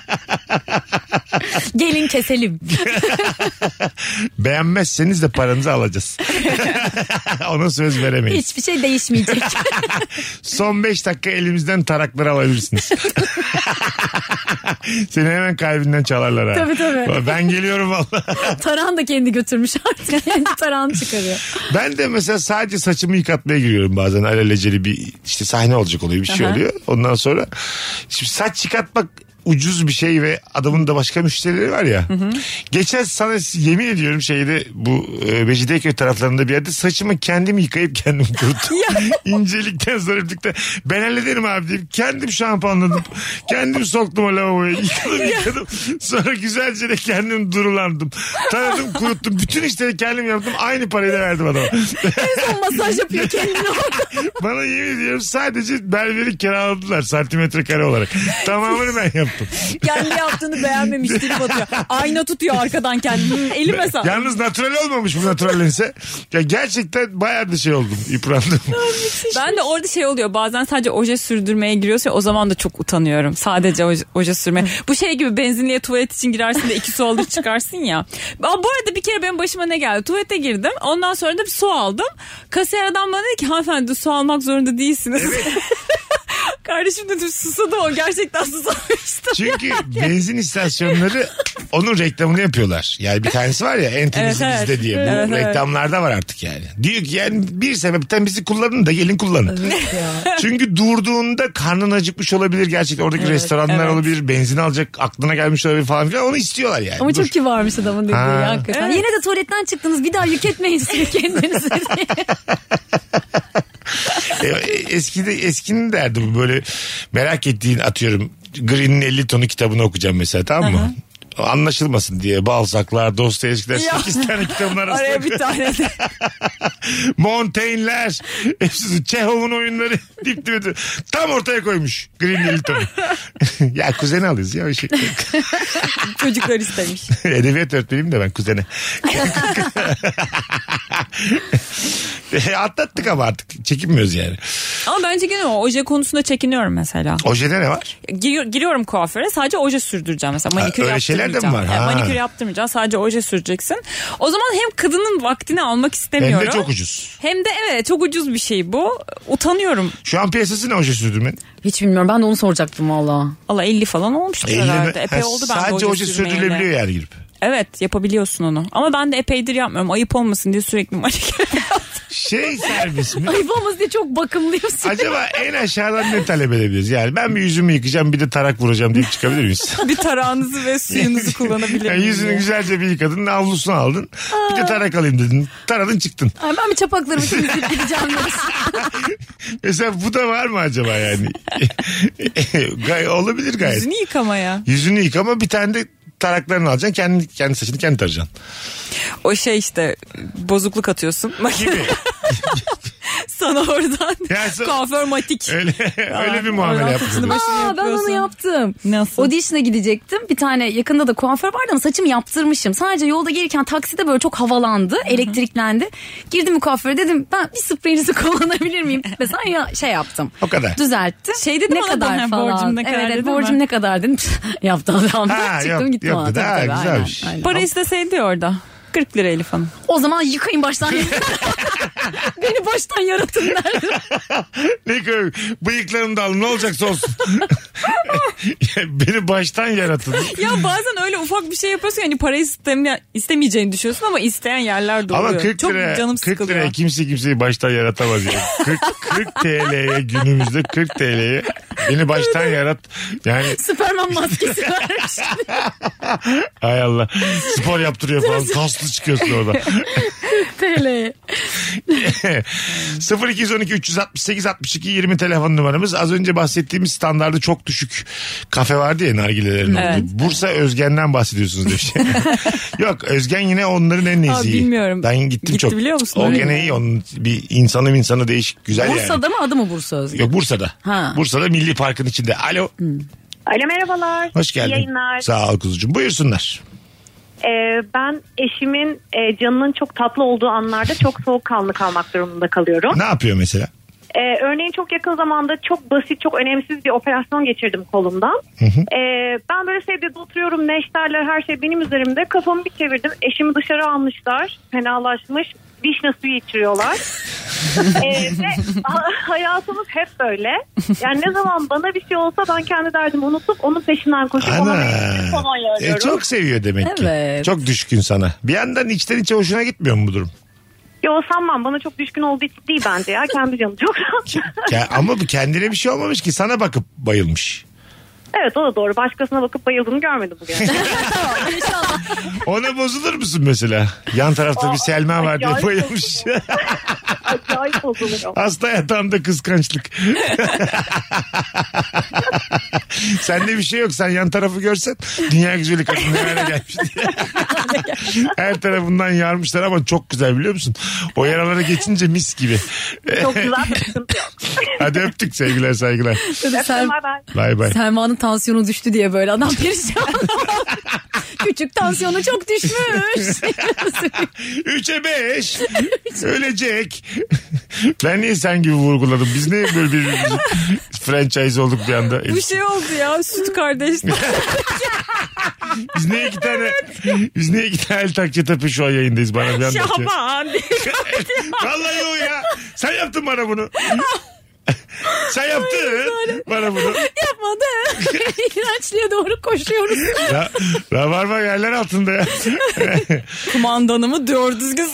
Gelin keselim. Beğenmezseniz de paranızı alacağız. Ona söz veremeyiz. Hiçbir şey değişmeyecek. Son beş dakika elimizden tarakları alabilirsiniz. Seni hemen kalbinden çalarlar ha. Tabii tabii. Ben geliyorum valla. Taran da kendi götürmüş artık. Kendi tarağını çıkarıyor. Ben de mesela sadece saçımı yıkatmaya giriyorum bazen. Alelacele bir işte sahne olacak oluyor, bir şey Aha. oluyor. Ondan sonra şimdi saç yıkatmak ucuz bir şey ve adamın da başka müşterileri var ya. Hı hı. Geçen sana yemin ediyorum şeyde bu e, Mecidiyeköy taraflarında bir yerde saçımı kendim yıkayıp kendim kuruttum. İncelikten zariflikten ben hallederim abi deyip kendim şampuanladım. Kendim soktum o lavaboya, yıkadım yıkadım. Sonra güzelce de kendim durulandım. Taradım, kuruttum. Bütün işleri kendim yaptım. Aynı parayı da verdim adama. En son masaj yapıyor kendine. Bana yemin ediyorum sadece berberi kiraladılar santimetre kare olarak. Tamamını ben yaptım. Kendi yaptığını beğenmemiş trip atıyor. Ayna tutuyor arkadan kendini. Elime sağ. Yalnız natural olmamış bu naturallense. Ya gerçekten bayağı da şey oldum. Yıprandım. Ben de orada şey oluyor. Bazen sadece oje sürdürmeye giriyorsun. O zaman da çok utanıyorum. Sadece oje, oje sürme. Bu şey gibi benzinliğe tuvalet için girersin de iki su alır çıkarsın ya. Aa, bu arada bir kere benim başıma ne geldi? Tuvalete girdim. Ondan sonra da bir su aldım. Kasiyer adam bana dedi ki hanımefendi su almak zorunda değilsiniz. Kardeşim dedim susadı o. Gerçekten susamıştı. Çünkü benzin istasyonları onun reklamını yapıyorlar. Yani bir tanesi var ya en temizi Evet, bizde evet. diye. Bu Evet, evet. reklamlarda var artık yani. Diyor ki yani bir sebepten bizi kullanın da gelin kullanın. Çünkü durduğunda karnın acıkmış olabilir gerçekten. Oradaki Evet, restoranlar evet. olabilir. Benzin alacak aklına gelmiş olabilir falan filan. Onu istiyorlar yani. Ama Dur. çok kibarmış adamın dediği Ha. ya, hakikaten. Evet. Yine de tuvaletten çıktınız, bir daha yük etmeyin siz kendinizi diye. E, eskide, eskinin derdi bu böyle merak ettiğin atıyorum Green'in elli tonu kitabını okuyacağım mesela, tamam mı? Anlaşılmasın diye Balzac'lar, Dostoyevski'ler Ya. sekiz tane kitabın arasında. Araya bir tane de. Montaigne'ler, hepsi Çehov'un oyunları dip dibe tam ortaya koymuş Green'in elli tonu. Ya kuzeni alıyoruz ya o şey. Çocuklar istemiş. Edebiyat öğretmeniyim de ben kuzene. Atlattık ama artık çekinmiyoruz yani. Ama bence gene o oje konusunda çekiniyorum mesela. Ojede ne var? Gir, giriyorum kuaföre, sadece oje sürdüreceğim mesela. Manikür öyle şeyler de mi yaptırmayacağım. var? Yani Ha. manikür yaptırmayacaksın, sadece oje süreceksin. O zaman hem kadının vaktini almak istemiyorum. Hem de çok ucuz. Hem de evet çok ucuz bir şey bu. Utanıyorum. Şu an piyasası ne oje sürdürmenin? Hiç bilmiyorum, ben de onu soracaktım valla. Allah elli falan olmuştur herhalde. mi? Epey Ha, oldu ben de sadece oje oje sürmeyeli. sürdürülebiliyor yani girip. Evet yapabiliyorsun onu. Ama ben de epeydir yapmıyorum. Ayıp olmasın diye sürekli manikür yaptım. Şey servis mi? Ayıp olmaz diye çok bakımlıyorsun. Acaba en aşağıdan ne talep edebiliriz? Yani ben bir yüzümü yıkayacağım bir de tarak vuracağım deyip çıkabilir miyiz? Bir tarağınızı ve suyunuzu kullanabilir Yani miyim yüzünü diye. güzelce bir yıkadın, havlusunu aldın. Bir de tarak alayım dedin. Taradın çıktın. Ay, ben bir çapaklarımı temizleyip gideceğim. Mesela bu da var mı acaba yani? Gay olabilir gayet. Yüzünü yıkamaya. Yüzünü yıkama, bir tane de taraklarını alacaksın. Kendi, kendi saçını kendi tarayacaksın. O şey işte bozukluk atıyorsun. Sana oradan Yani so- kuaför matik. Öyle, öyle bir muamele Oradan yapıyorsun. saçını başını Aa, ben onu yapıyorsun. yaptım. Nasıl? Audition'a gidecektim. Bir tane yakında da kuaför vardı ama saçımı yaptırmışım. Sadece yolda gelirken takside böyle çok havalandı. Elektriklendi. Girdim bir kuaföre, dedim ben bir spreyinizi kullanabilir miyim? Mesela ya şey yaptım. O kadar. Düzeltti. Şey dedim ne ona kadar da, falan. borcum ne kadar evet, evet dedim borcum mi? ne kadar dedim. Yaptı adam. Ha, Çıktım yok, gittim. yok ona. dedi. Ha, Tabii, tabii, güzelmiş. aynen, aynen. Para isteseydi orada. kırk lira Elif Hanım. O zaman yıkayın baştan. Beni baştan yaratın derdim. Ne koy? Bıyıklarımı da alın, ne olacaksa olsun. Beni baştan yaratın. Ya bazen öyle ufak bir şey yapıyorsun yani parayı isteme, istemeyeceğini düşünüyorsun ama isteyen yerler de oluyor. Ama kırk Çok lira, canım kırk sıkılıyor. liraya kimse kimseyi baştan yaratamaz yani. kırk, kırk T L'ye günümüzde kırk T L'ye beni baştan yarat. Yani Süperman maskesi vermiş. hay Allah, spor yaptırıyor falan, kaslı çıkıyorsun orada. T L. sıfır iki on iki üç altı sekiz altmış iki yirmi telefon numaramız. Az önce bahsettiğimiz standardı çok düşük kafe vardı ya, nargilelerin Evet. olduğu. Bursa Özgen'den bahsediyorsunuz demiş. Yok, Özgen yine onların en Aa, nezihi. bilmiyorum. Ben gittim Gitti çok. biliyor musun? O Öyle gene mi? iyi, onun bir insanı insanı değişik, güzel yani. Bursa'da mı, adı mı Bursa Özgür? Yok, Bursa'da. Ha. Bursa'da Milli Park'ın içinde. Alo. Alo, merhabalar. Hoş geldin. İyi yayınlar. Sağ ol kuzucuğum. Buyursunlar. Ee, ben eşimin e, canının çok tatlı olduğu anlarda çok soğukkanlı kalmak durumunda kalıyorum. Ne yapıyor mesela? Ee, örneğin çok yakın zamanda çok basit, çok önemsiz bir operasyon geçirdim kolumdan. Ee, ben böyle sedyede oturuyorum, neşterler, her şey benim üzerimde. Kafamı bir çevirdim. Eşimi dışarı almışlar, fenalaşmış. Vişne suyu içiriyorlar. ee, ve ha- hayatımız hep böyle. Yani ne zaman bana bir şey olsa ben kendi derdimi unutup onun peşinden koşup ona Ana. bir falan E, yağıyorum. çok seviyor demek ki. Evet. Çok düşkün sana. Bir yandan içten içe hoşuna gitmiyor mu bu durum? Yo sanmam, bana çok düşkün olduğu için değil bence ya. Kendi canı çok rahat. Ya, ama bu kendine bir şey olmamış ki, sana bakıp bayılmış. Evet, o da doğru. Başkasına bakıp bayıldığını görmedim bugün. Ona bozulur musun mesela? Yan tarafta bir Selma var diye acayip bayılmış. Acayip bozuluyor. Hasta yatağında kıskançlık. Sende bir şey yok. Sen yan tarafı görsen dünya güzeli kadın ne hale gelmiş diye. Her tarafından yarmışlar ama çok güzel, biliyor musun? O yaralara geçince mis gibi. Çok güzel, bir sıkıntı yok. Hadi öptük, sevgiler saygılar. Sen, Bye bye. Bay bay. Selma'nın tansiyonu düştü diye böyle adam perişan. Küçük tansiyonu çok düşmüş. Üçe beş. Ölecek. Ben niye sen gibi vurguladım? Biz niye böyle bir franchise olduk bir anda? Bu şey oldu ya, süt kardeşler. Biz niye iki tane biz niye iki tane el takçı tapı şu an yayındayız, bana bir anda. Şaban. Vallahi o ya. Sen yaptın bana bunu. Sen yaptın bana bunu. Yapmadı. İğrençliğe doğru koşuyoruz. Ra Rabarba yerler altında ya. Kumandanımı doğru düzgün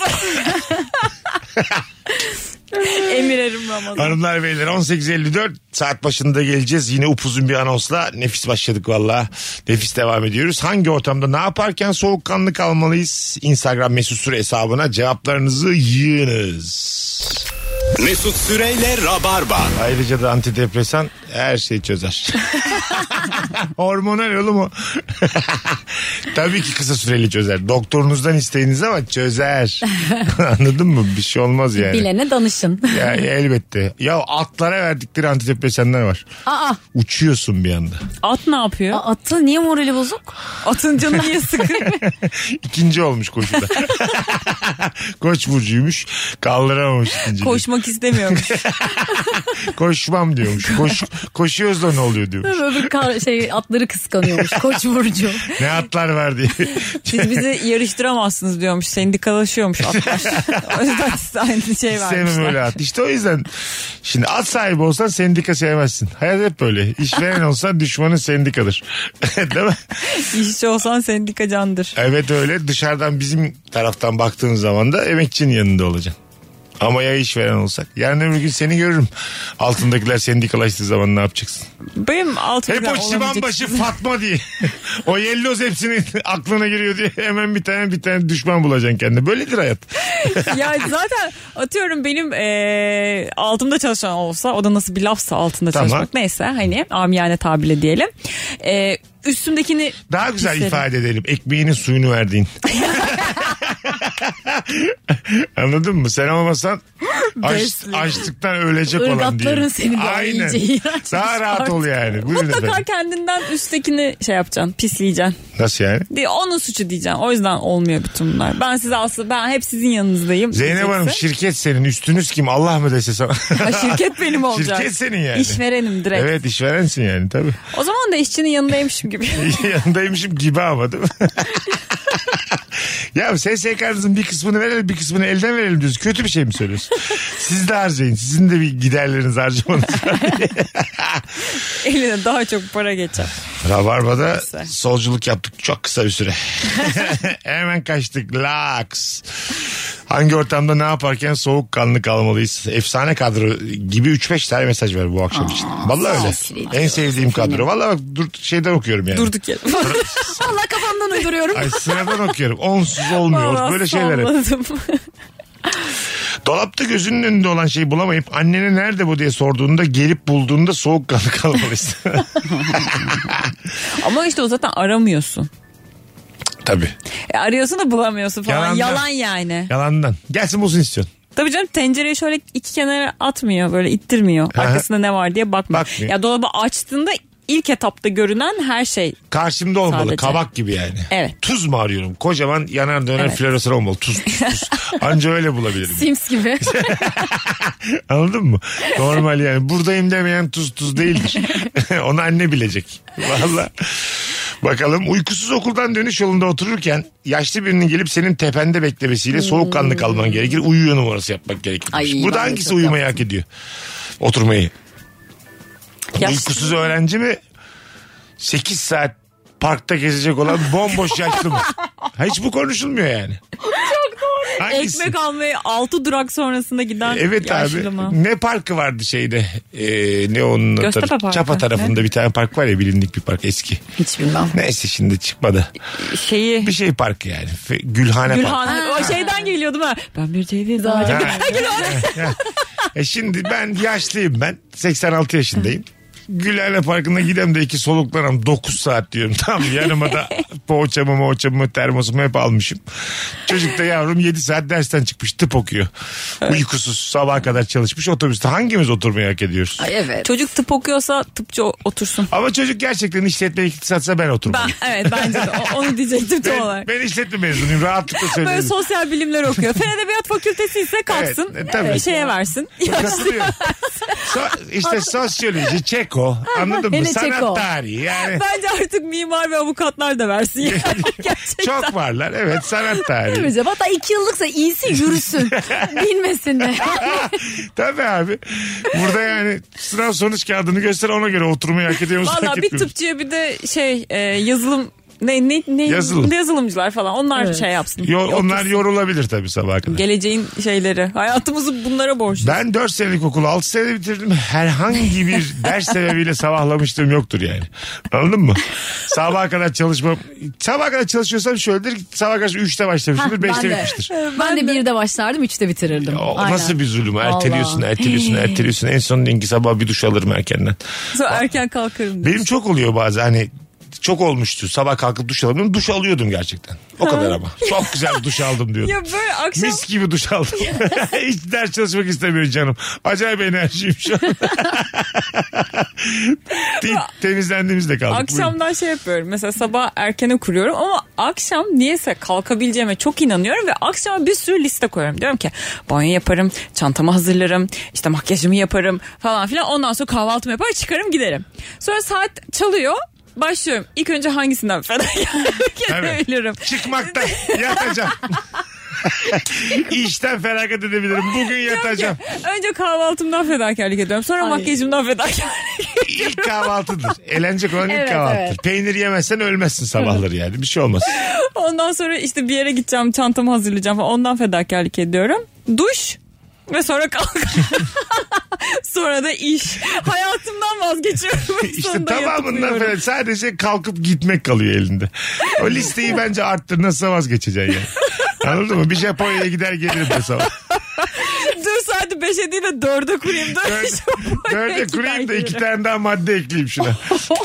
Emir Erim Ramazan. Hanımlar beyler, on sekiz elli dört saat başında geleceğiz. Yine upuzun bir anonsla nefis başladık valla. Nefis devam ediyoruz. Hangi ortamda ne yaparken soğukkanlı kalmalıyız? Instagram mesut süre hesabına cevaplarınızı yığınız. Mesut Süreyle Rabarba. Ayrıca da antidepresan her şeyi çözer. Hormonal oğlum o. Tabii ki kısa süreli çözer. Doktorunuzdan isteyiniz ama çözer. Anladın mı? Bir şey olmaz yani. Bilene danışın. Ya elbette. Ya atlara verdikleri antidepresanlar var. Aa. Uçuyorsun bir anda. At ne yapıyor? Aa, atı niye morali bozuk? Atın canı niye sıkın? İkinci olmuş koşuda. Koç burcuymuş. Kaldıramamış ikinci. Koşmak istemiyormuş. Koşmam diyormuş. Koş, koşuyoruz da ne oluyor diyormuş. Öbür kar, şey atları kıskanıyormuş. Koç burcu. Ne atlar var diye. Siz bizi yarıştıramazsınız diyormuş. Sendikalaşıyormuş atlar. O yüzden size aynı şey Sevmem vermişler. öyle at. İşte o yüzden şimdi at sahibi olsan sendika sevmezsin. Hayat hep böyle. İşveren olsan düşmanın sendikadır. Değil mi? İşçi olsan sendika candır. Evet öyle. Dışarıdan bizim taraftan baktığın zaman da emekçinin yanında olacaksın. Ama ya işveren olsak? Yarın öbür gün seni görürüm. Altındakiler sendikalaştığı zaman ne yapacaksın? Benim altımda Hep o çiban başı Fatma diye. O yelloz hepsinin aklına giriyor diye hemen bir tane bir tane düşman bulacaksın kendine. Böyledir hayat. Ya zaten atıyorum benim e, altımda çalışan olsa, o da nasıl bir lafsa altında Tamam. çalışmak, neyse hani amiyane tabirle diyelim. E, üstümdekini Daha güzel isterim. ifade edelim. Ekmeğinin suyunu verdiğin. Anladın mı? Sen olmasan aç, Besli. açlıktan ölecek olan diye. Irgatların seni daha Aynen. iyice iğrenç Daha rahat ol yani. Buyurun Mutlaka efendim. kendinden üsttekini şey yapacaksın, pisleyeceksin. Nasıl yani? Diye onun suçu diyeceksin. O yüzden olmuyor bütün bunlar. Ben size aslında ben hep sizin yanınızdayım. Zeynep diyeceksin. Hanım, şirket senin, üstünüz kim Allah mı dese sana. Ha, şirket benim olacak. Şirket senin yani. İşverenim direkt. Evet, işverensin yani tabii. O zaman da işçinin yanındaymışım gibi. Yanındaymışım gibi ama değil mi? Ya S S K'nızın bir kısmını verelim, bir kısmını elden verelim diyoruz. Kötü bir şey mi söylüyorsun? Siz de harcayın. Sizin de bir giderleriniz, harcamanız var. Eline daha çok para geçer. Rabarba'da Neyse. solculuk yaptık çok kısa bir süre. Hemen kaçtık. Laks. Hangi ortamda ne yaparken soğukkanlı kalmalıyız? Efsane kadro gibi üç beş tane mesaj var bu akşam için. Vallahi öyle. sesli. En sevdiğim kadro. Vallahi bak dur, şeyden okuyorum yani. Durduk yere. Allah kafamdan uyduruyorum. Ay sıradan okuyorum. Onsuz olmuyor. Vallahi Böyle şeyler hep. salladım. Dolapta gözünün önünde olan şeyi bulamayıp annene nerede bu diye sorduğunda, gelip bulduğunda soğukkanlı kalmalıyız. Ama işte o zaten aramıyorsun. Tabii. E, arıyorsun da bulamıyorsun falan. Yalandan. Yalan yani. Yalandan. Gelsin bulsun istiyorsun. Tabii canım, tencereyi şöyle iki kenara atmıyor, böyle ittirmiyor. Aha. Arkasında ne var diye bakmıyor. Bakmıyor. Ya dolabı açtığında ilk etapta görünen her şey. Karşımda olmalı. Sadece. Kabak gibi yani. Evet. Tuz mu arıyorum? Kocaman yanar döner Evet. floresan olmalı. Tuz tuz tuz. Anca öyle bulabilirim. Sims gibi. Anladın mı? Normal yani. Buradayım demeyen tuz tuz değildir. Onu anne bilecek. Valla. Bakalım, uykusuz okuldan dönüş yolunda otururken yaşlı birinin gelip senin tepende beklemesiyle hmm. soğukkanlı kalman gerekir. Uyuyor numarası yapmak gerekir. Ay, burada hangisi uyumayı hak ediyor? Oturmayı. Yaşlı. Uykusuz öğrenci mi? sekiz saat parkta gezecek olan bomboş yaşlı mı? Hiç bu konuşulmuyor yani. Çok doğru. Hangisi? Ekmek almayı altı durak sonrasında giden evet yaşlı abi. Mı? Ne parkı vardı şeyde? Ee, ne onun Göztepe Parkı. Çapa tarafında ne? Bir tane park var ya, bilindik bir park, eski. Hiç bilmem. Neyse şimdi çıkmadı. Şeyi. Bir şey parkı yani. Gülhane, Gülhane Parkı. O şeyden geliyordum ha. Ben bir T V daha. E şimdi ben yaşlıyım ben. seksen altı yaşındayım. Gülhane Parkı'na gidem de iki soluklanam dokuz saat diyorum. Tamam, yanıma da poğaçamı moğaçamı termosumu hep almışım. Çocuk da yavrum yedi saat dersten çıkmış, tıp okuyor. Uykusuz sabaha kadar çalışmış otobüste. Hangimiz oturmayı hak ediyoruz? Ay evet. Çocuk tıp okuyorsa tıpçı otursun. Ama çocuk gerçekten işletme iktisatsa ben oturmam. Ben, evet bence de onu diyecektim tam olarak. Ben işletme mezunuyum, rahatlıkla söyleyeyim. Böyle sosyal bilimler okuyor. Fen Edebiyat Fakültesi ise kalksın. Evet, tabii. Şeye versin. so, işte sosyoloji, Çeko. Anladın mı? Sanat Çeko. Tarihi yani. Bence artık mimar ve avukatlar da versin. Yani. Çok varlar, evet, sanat tarihi. Hatta iki yıllıksa iyisi yürüsün. Bilmesin de. Tabii abi. Burada yani sınav sonuç kağıdını göster, ona göre oturmayı hak ediyor musun? Valla bir tıpçıya bir de şey e, yazılım Ne, ne, ne, Yazılım. yazılımcılar falan onlar evet. şey yapsın. Yo, onlar yorulabilir tabii sabaha kadar. Geleceğin şeyleri. Hayatımızı bunlara borçluyuz. Ben dört senelik okulu altı senede bitirdim. Herhangi bir ders sebebiyle sabahlamışlığım yoktur yani. Anladın mı? Sabaha kadar çalışmam. Sabaha kadar çalışıyorsam şöyledir. Sabaha kadar üçte başlamışımdır. beşte bitmiştir. Ben, ben de birde başlardım. üçte bitirirdim. O Aynen. Nasıl bir zulüm? Erteliyorsun, erteliyorsun, erteliyorsun. En son dinki sabah bir duş alırım erkenden. Sonra erken kalkarım. Benim çok oluyor bazen hani. Çok olmuştu. Sabah kalkıp duş alıyordum. Duş alıyordum gerçekten. O kadar ama. Çok güzel duş aldım diyordum. Ya böyle akşam... Mis gibi duş aldım. Hiç ders çalışmak istemiyor canım. Acayip enerjiyim şu an. Temizlendiğimizde kaldık. Akşamdan Buyurun. şey yapıyorum. Mesela sabah erkene kuruyorum ama akşam niyeyse kalkabileceğime çok inanıyorum ve akşama bir sürü liste koyuyorum. Diyorum ki banyo yaparım, çantamı hazırlarım, işte makyajımı yaparım falan filan. Ondan sonra kahvaltımı yapar, çıkarım giderim. Sonra saat çalıyor. Başlıyorum. İlk önce hangisinden feragat edebilirim? Çıkmaktan yatacağım. İşten feragat edebilirim. Bugün yatacağım. Önce kahvaltımdan fedakarlık ediyorum. Sonra Ay. makyajımdan fedakarlık ediyorum. İlk kahvaltıdır. Eğlenecek olan evet, ilk kahvaltıdır. Evet. Peynir yemezsen ölmezsin sabahları yani. Bir şey olmaz. Ondan sonra işte bir yere gideceğim. Çantamı hazırlayacağım falan. Ondan fedakarlık ediyorum. Duş. Ve sonra kalk. Sonra da iş. Hayatımdan vazgeçiyorum. İşte tamamından falan sadece kalkıp gitmek kalıyor elinde. O listeyi bence arttır, nasıl vazgeçeceksin yani. Anladın mı? Bir Japonya'ya gider gelirim de sabah. Dur saati beşe değil de dörde kurayım. Dörde kurayım da iki tane daha madde ekleyeyim şuna.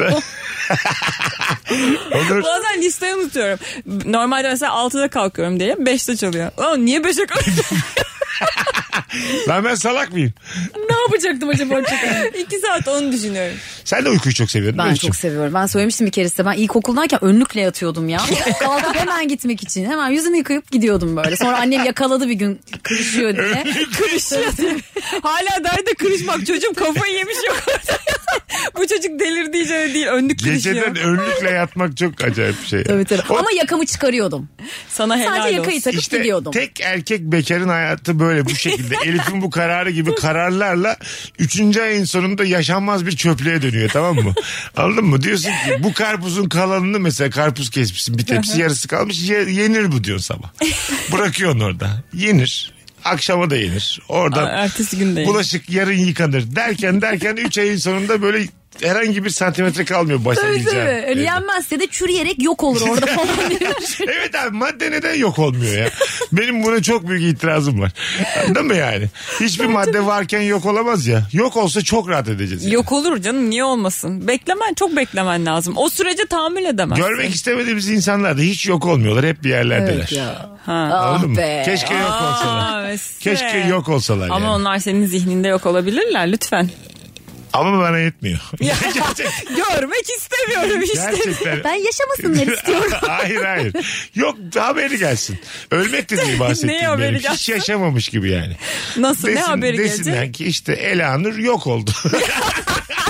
Olur. Bazen listeyi unutuyorum. Normalde mesela altıda kalkıyorum diye beşte çalıyor. Aa, niye beşe kalkıyorum? Lan ben salak mıyım? Ne yapacaktım acaba? İki saat onu düşünüyorum. Sen de uykuyu çok seviyordun. Ben çok seviyorum. Ben söylemiştim bir keresinde. Ben ilkokuldayken önlükle yatıyordum ya. Kalkıp hemen gitmek için. Hemen yüzümü yıkayıp gidiyordum böyle. Sonra annem yakaladı bir gün kırışıyor diye. Kırışıyor diye. Hala derdi kırışmak. Çocuğum kafayı yemiş yok. Bu çocuk delirdi iyice değil. Önlük kırışıyor. Geceden önlükle yatmak çok acayip bir şey. Tabii tabii. O... Ama yakamı çıkarıyordum. Sana helal olsun. Sadece yakayı takıp işte gidiyordum. Tek erkek bekarın hayatı böyle bu şekilde. Elif'in bu kararı gibi kararlarla üçüncü ayın sonunda yaşanmaz bir çöplüğe dönüyor, tamam mı? Anladın mı? Diyorsun ki bu karpuzun kalanını, mesela karpuz kesmişsin bir tepsi yarısı kalmış, ye, yenir bu diyorsun sabah. Bırakıyorsun orada. Yenir. Akşama da yenir. Oradan Aa, ertesi gün de yenir. Bulaşık yarın yıkanır. Derken derken üç ayın sonunda böyle herhangi bir santimetre kalmıyor basabileceğin. Evet evet. Yenmezse de çürüyerek yok olur orada falan. Evet abi, madde neden yok olmuyor ya? Benim buna çok büyük itirazım var. Değil mi yani? Hiçbir madde varken yok olamaz ya. Yok olsa çok rahat edeceğiz. Yani. Yok olur canım, niye olmasın? Beklemen, çok beklemen lazım. O sürece tahammül edemezsin. Görmek istemediğimiz insanlar da hiç yok olmuyorlar. Hep bir yerlerdeler. Evet ya. Ha. Anladın ah be. mı? Keşke yok olsalar. Aa, Keşke yok olsalar. Ama yani. onlar senin zihninde yok olabilirler lütfen. Ama bana yetmiyor. Görmek istemiyorum işte. Gerçekten. Ben yaşamasınlar istiyorum. Hayır hayır. Yok, haberi gelsin. Ölmek de değil bahsettiğim benim. Hiç gelsin? Yaşamamış gibi yani. Nasıl? Desin, ne haberi desinler gelecek? ki işte Elanur yok oldu.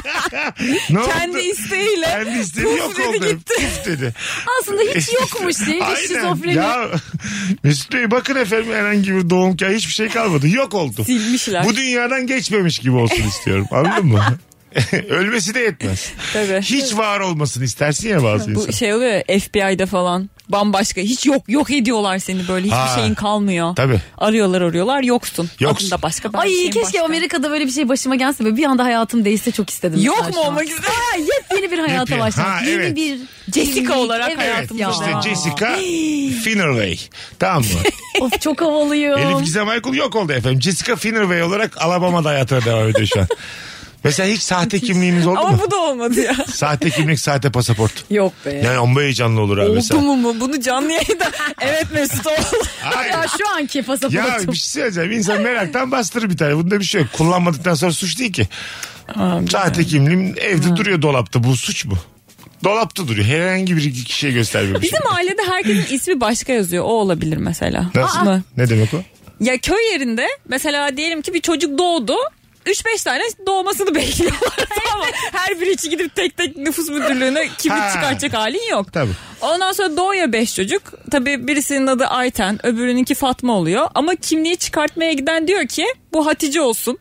Ne oldu? Kendi isteğiyle. Kendi isteğiyle Puf yok dedi, oldu. gitti. Puf dedi. Aslında hiç yokmuş diye bir Aynen. şizofreni. Ya Mesut Bey bakın efendim herhangi bir doğum hikaye hiçbir şey kalmadı. Yok oldu. Silmişler. Bu dünyadan geçmemiş gibi olsun istiyorum. Anladın mı? Ölmesi de yetmez. Tabii. Hiç var olmasını istersin ya bazı insan. Bu şey oluyor ya F B I'de falan. Bambaşka. Hiç yok yok ediyorlar seni böyle. Hiçbir Ha, şeyin kalmıyor. tabii. Arıyorlar arıyorlar yoksun. Yoksun. Adında başka bir Ay şeyin keşke başka. Amerika'da böyle bir şey başıma gelse ve bir anda hayatım değişse çok istedim. Yok mesela mu şu an. olmak istedim? Ha, yepyeni bir hayata Yepyeni. başlamak. Ha, Yeni evet. bir Jessica kimlik. olarak Evet hayatımda ya. İşte Jessica Finnerway. Tamam mı? Of çok havalıyım. Elif Gizem Aykul yok oldu efendim. Jessica Finnerway olarak Alabama'da hayatına devam ediyor şu an. Mesela hiç sahte kimliğiniz oldu Ama mu? bu da olmadı ya. Sahte kimlik, sahte pasaport. Yok be. Yani amma heyecanlı olur abi Oldu mesela. mu mu? Bunu canlı yayında. Evet Mesut oldu. Hayır. Ya şu anki Ya pasaportum. bir şey söyleyeceğim. İnsan meraktan bastırır bir tane. Bunda bir şey yok. Kullanmadıktan sonra suç değil ki. Sahte kimliğim evde duruyor dolapta. Bu suç mu? Dolapta duruyor. Herhangi bir kişiye göstermiyor. Bizim ailede herkesin ismi başka yazıyor. O olabilir mesela. Nasıl? Mı? Ne demek o? Ya köy yerinde mesela diyelim ki bir çocuk doğdu. üç beş tane doğmasını bekliyorlar. Tamam. Her biri için gidip tek tek nüfus müdürlüğüne kimlik Ha. çıkartacak halin yok. Tabii. Ondan sonra doğuyor beş çocuk. Tabii birisinin adı Ayten, öbürününki Fatma oluyor. Ama kimliği çıkartmaya giden diyor ki bu Hatice olsun.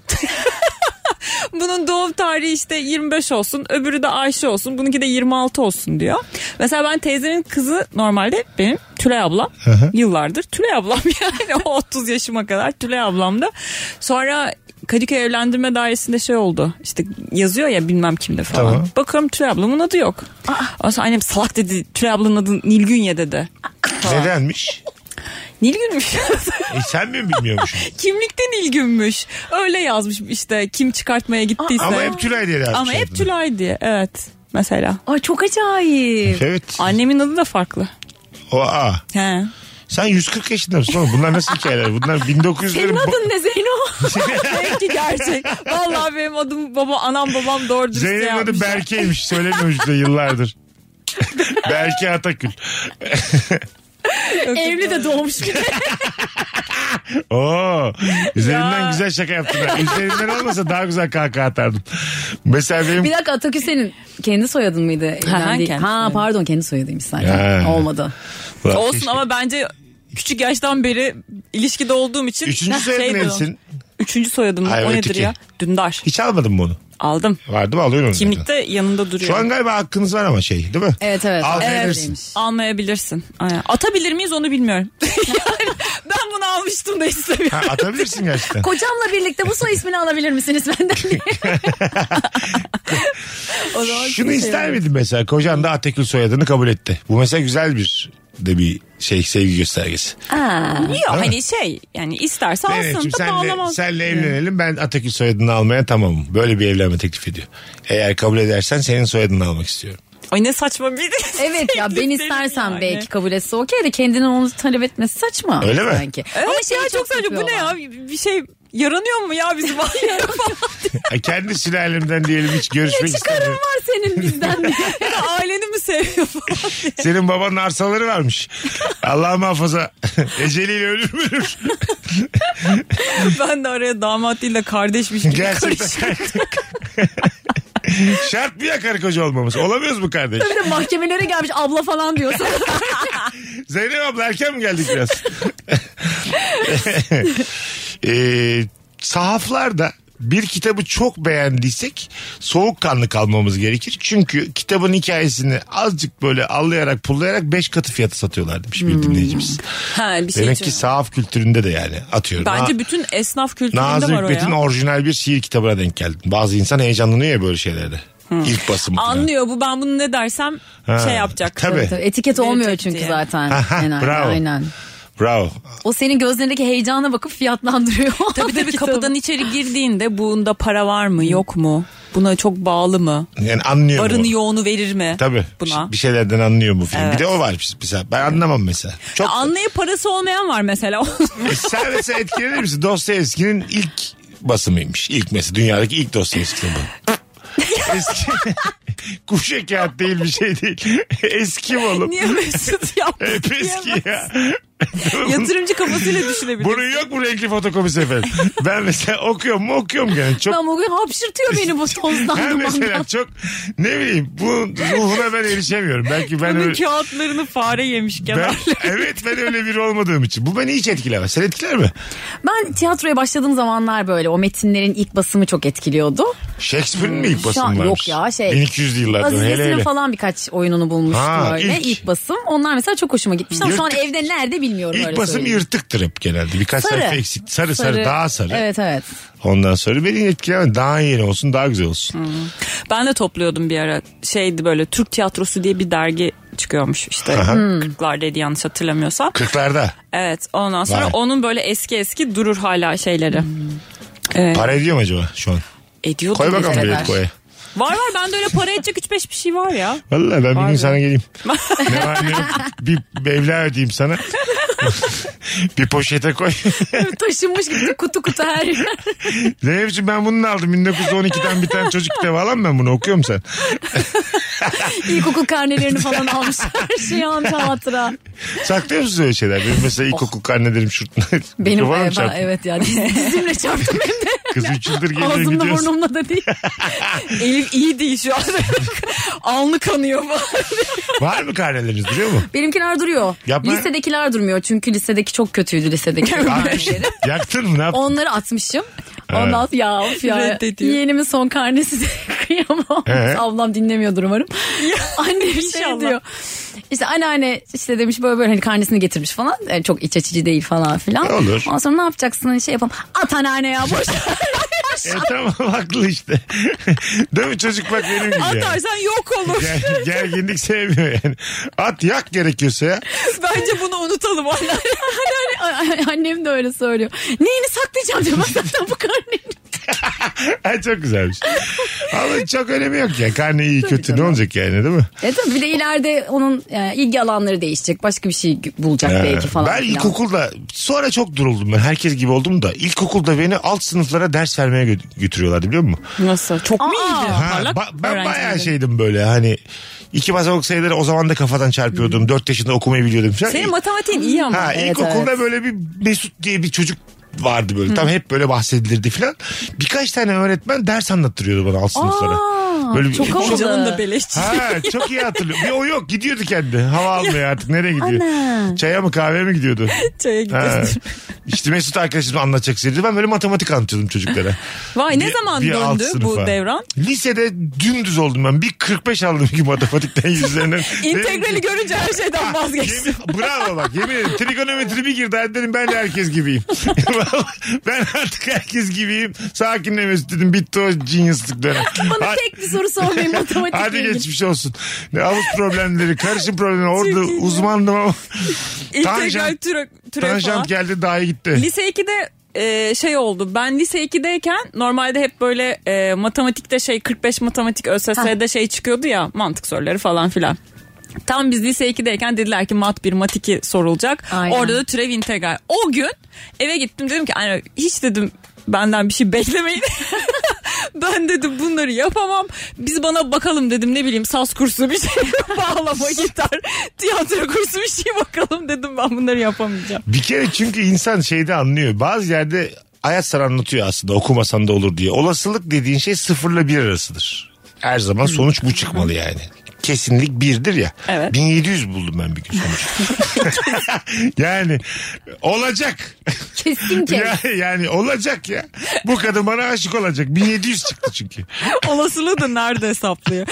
Bunun doğum tarihi işte yirmi beş olsun, öbürü de Ayşe olsun, bununki de yirmi altı olsun diyor. Mesela ben teyzemin kızı normalde benim Tülay ablam. Yıllardır Tülay ablam yani o otuz yaşıma kadar Tülay ablamdı. Sonra Kadıköy Evlendirme Dairesi'nde şey oldu. İşte yazıyor ya bilmem kimde falan. Tamam. Bakıyorum Tülay ablamın adı yok. Ondan sonra annem salak dedi. Tülay ablanın adı Nilgünye dedi. Nedenmiş? Nilgünmüş. E sen mi bilmiyormuşsun? Kimlikte Nilgünmüş. Öyle yazmış işte kim çıkartmaya gittiyse. Ama hep Tülay diye yazmış. Ama hep adını. Tülay diye evet mesela. Ay çok acayip. Evet. Annemin adı da farklı. O a. He. Sen yüz kırk yaşında mısın oğlum? Bunlar nasıl hikayeler? Bunlar bin dokuz yüzlerin... Senin adın ne Zeyno? Belki gerçek. Vallahi benim adım baba anam babam doğru dürüst Zeynep'in adı yapmışlar. Berke'ymiş. Söylemiyormuş size yıllardır. Berke Atakül. Evli de doğmuş bir de. Oo, üzerinden Ya. güzel şaka yaptın. ha. Üzerinden olmasa daha güzel kahkaha atardım. Mesela benim... Bir dakika Atakül senin kendi soyadın mıydı? Ha, Evlendiği- kendi ha soyadım. pardon kendi soyadıymış zaten. Ya. Olmadı. Ulan Olsun keşke- ama bence küçük yaştan beri ilişkide olduğum için. Üçüncü soyadın şeydi o. neysin? Üçüncü soyadım Ay, o nedir öteki. ya? Dündar. Hiç almadın mı onu? Aldım. Vardı mı alıyorsun onu? Kimlikte yanında duruyor. Şu an galiba hakkınız var ama şey değil mi? Evet evet. Almayabilirsin. Evet. Almayabilirsin. Aynen. Atabilir miyiz onu bilmiyorum. Yani ben bunu almıştım da istemiyorum. Ha, atabilirsin gerçekten. Kocamla birlikte bu soy ismini alabilir misiniz benden diye. O zaman Şunu şey ister olur. miydin mesela? Kocan da Atakül soyadını kabul etti. Bu mesela güzel bir de bir şey sevgi göstergesi. Yok hani şey yani isterse alsın Mehmetciğim da senle, bağlamaz. senle evlenelim, ben Atakül soyadını almaya tamamım. Böyle bir evlenme teklif ediyor. Eğer kabul edersen senin soyadını almak istiyorum. Ay ne saçma bir Evet ya ben istersem belki kabul etse okey de kendinin onu talep etmesi saçma. Öyle mi? Sanki. Evet Ama şey ya çok saçma bu ne ya yapıyorlar. bir şey yaranıyor mu ya bizim aileye falan diye. Ay, kendi sülalemden diyelim hiç görüşmek Çıkarım istemiyorum. var senin bizden diye. Ya da aileni mi seviyor falan diye. Senin babanın arsaları varmış. Allah muhafaza. Eceliyle ölür mü ölür? Ben de araya damat değil de kardeşmiş gibi karışıyorum. Gerçekten. Şart mı ya karı koca olmamız? Olamıyoruz mu kardeş? Bir de mahkemelere gelmiş abla falan diyorsun. Zeynep abla erken mi geldik biraz? ee, sahaflarda bir kitabı çok beğendiysek soğukkanlı kalmamız gerekir. Çünkü kitabın hikayesini azıcık böyle allayarak pullayarak beş katı fiyatı satıyorlar demiş bir dinleyicimiz. Ha, bir şey Demek için. ki sahaf kültüründe de yani atıyorum. Bence Na- bütün esnaf kültüründe Nazım var o Hikmet'in ya. orijinal bir şiir kitabına denk geldin. Bazı insan heyecanlanıyor ya böyle şeylerde. İlk basımı. falan. Anlıyor bu ben bunu ne dersem Ha, şey yapacak. tabii. Tabii, etiket olmuyor Verecek çünkü diye. zaten. Aha, Aynen, bravo. aynen. Bravo. O senin gözlerindeki heyecana bakıp fiyatlandırıyor. Tabii tabii Kitabı. kapıdan içeri girdiğinde bunda para var mı yok mu? Buna çok bağlı mı? Yani anlıyor Varını mu? yoğunu verir mi? Tabii. Buna. Bir şeylerden anlıyor bu film. Evet. Bir de o var mesela. Ben anlamam mesela. Çok. Anlayıp parası olmayan var mesela. E sen mesela etkilenir misin? Dostoyevski'nin ilk basımıymış. İlk mesela dünyadaki ilk Dostoyevski kitabı. Eski. Kuşa kağıt değil, bir şey değil. Eski oğlum. Niye Mesut yaptı? Hep eski ya. Yatırımcı kafasıyla düşünebilir. Bunun yok mu renkli fotokopisi efendim? Ben mesela okuyorum mu okuyorum gene. Çok... Ben bugün hapşırtıyor beni bu tozdan Ben mesela dumandan. çok ne bileyim bu ruhuna ben erişemiyorum. Belki ben Bunun öyle... kağıtlarını fare yemiş Ben, Kemal. evet ben öyle biri olmadığım için. Bu beni hiç etkilemez. Sen etkiler mi? Ben tiyatroya başladığım zamanlar böyle o metinlerin ilk basımı çok etkiliyordu. Shakespeare'in mi ilk Şu basımı an varmış? yok ya şey. bin iki yüzlü yıllardan Aziz hele Nesin'in hele. falan birkaç oyununu bulmuştum Ha, öyle. ilk. İlk basım. Onlar mesela çok hoşuma gitmiş. Ama şu an Yırtık. evde nerede bilmiyorum İlk öyle basım söyleyeyim. yırtıktır hep genelde. Birkaç Sarı. sayfa eksik. Sarı, sarı daha sarı. Evet evet. Ondan sonra beni etkilemez. Daha yeni olsun, daha güzel olsun. Ben de topluyordum bir ara. Şeydi böyle Türk Tiyatrosu diye bir dergi çıkıyormuş işte. kırklardaydı yanlış hatırlamıyorsam. Kırklarda. Evet, ondan sonra Vay. onun böyle eski eski durur hala şeyleri. Evet. Para ediyor mu acaba şu an? Ediyordu. Koy bakalım evet. bilet koy. Var var, bende öyle para edecek üç beş bir şey var ya. Vallahi ben bir Var gün be. sana geleyim. Ne var ne yok. Bir Mevla ödeyeyim sana. Bir poşete koy. Taşınmış gibi kutu kutu her yer. Ne biçim ben bunu aldım. bin dokuz yüz on ikiden bir tane çocuk kitabı alan ben bunu okuyorum sen. İlkokul karnelerini falan almış. Her şeyi almış hatıra. Saklıyor musunuz öyle şeyler? Benim mesela ilkokul karnelerim şurtuna. Benim Mikrofona mı ben, çarptın? evet ya dizimle çarptım hem de. Kız üç yıldır geliyor Ağzımda gidiyorsun. burnumda da değil. Elif iyi değil şu an. Alnı kanıyor falan. Var mı karneleriniz, duruyor mu? Benimkiler duruyor. Yapma. Lisedekiler durmuyor. Çünkü lisedeki çok kötüydü lisedeki. Atmış. Yaktın mı, ne yaptın? Onları atmışım. Ondan sonra ya of ya. Reddediyor. Yeğenimin son karnesi de kıyamam. Ee? Ablam dinlemiyordur umarım. Anne bir şey İnşallah. diyor. İşte anneanne işte demiş böyle böyle hani karnesini getirmiş falan. Yani çok iç açıcı değil falan filan. Olur. Ondan sonra ne yapacaksın şey yapalım. At anneanne ya boş. E tamam, haklı işte. Değil mi, çocuk bak benim gibi yani. Atarsan yok olur. Ger- gerginlik sevmiyor yani. At, yak gerekiyorsa ya. Bence bunu unutalım. Anneanne- Annem de öyle söylüyor. Neyini saklayacağım diyor. Ben zaten bu karneyi. Ha, çok güzelmiş. Ama çok önemi yok ya. Karne iyi kötü ne olacak yani, değil mi? E tabii bir de ileride onun yani ilgi alanları değişecek. Başka bir şey bulacak Ee, belki falan. Ben filan. ilkokulda sonra çok duruldum ben. Herkes gibi oldum da. İlkokulda beni alt sınıflara ders vermeye gö- götürüyorlardı, biliyor musun? Nasıl? Çok mu iyiydi? Ha, Parlak ba- ben öğrenci bayağı miydin? şeydim böyle hani iki basamak sayıları o zaman da kafadan çarpıyordum. Dört yaşında okumayı biliyordum falan. Senin matematiğin iyi ama. Ha, Evet, ilkokulda evet. böyle bir Mesut diye bir çocuk vardı böyle. Tam hep böyle bahsedilirdi falan. Birkaç tane öğretmen ders anlattırıyordu bana alt sınıflara. Böyle bir- çok havalı. Hocanın da beleşçi. Ha, çok iyi hatırlıyorum. Bir o yok, gidiyordu kendi. Hava almaya artık, nereye gidiyor? Ana. Çaya mı kahveye mi gidiyordu? Çaya Ha. gidiyorsun. İşte Mesut arkadaşım anlatacak seyirdi. Ben böyle matematik anlatıyordum çocuklara. Vay, ne Bir- zaman bir alt döndü bu sınıfa. devran? Lisede dümdüz oldum ben. Bir kırk beş aldım ki matematikten yüzlerinden. İntegrali görünce her şeyden Ha, vazgeçtim. yemin- bravo bak, yemin ederim trigonometri bir girdi. Hadi dedim ben de herkes gibiyim. Ben artık herkes gibiyim. Sakinle Mesut dedim, bitti o genius'lık dönem. Bana Hadi- tek bir soru sormayın matematikle Hadi ilgili. geçmiş olsun. Ne havuz problemleri, karışım problemleri. Orada uzmandım ama. İntegral Tanjant- türe, türe falan. Tanjant geldi, daha iyi gitti. Lise ikide e, şey oldu. Ben lise ikideyken normalde hep böyle e, matematikte şey kırk beş matematik ÖSS'de şey çıkıyordu ya, mantık soruları falan filan. Tam biz lise ikideyken dediler ki mat bir mat iki sorulacak. Aynen. Orada da türev integral. O gün eve gittim, dedim ki anne hiç dedim benden bir şey beklemeyin. Ben dedim bunları yapamam. Biz bana bakalım dedim, ne bileyim saz kursu bir şey, bağlama, gitar, tiyatro kursu bir şey bakalım dedim, ben bunları yapamayacağım. Bir kere çünkü insan şeyde anlıyor. Bazı yerde hayat sana anlatıyor aslında, okumasan da olur diye. Olasılık dediğin şey sıfırla bir arasıdır. Her zaman sonuç bu çıkmalı yani. Kesinlik birdir ya. Evet. bin yedi yüz buldum ben bir gün sonuç. Yani olacak. Kesin ki. Ya, yani olacak ya. Bu kadın bana aşık olacak. bin yedi yüz çıktı çünkü. Olasılığı da nerede hesaplıyor?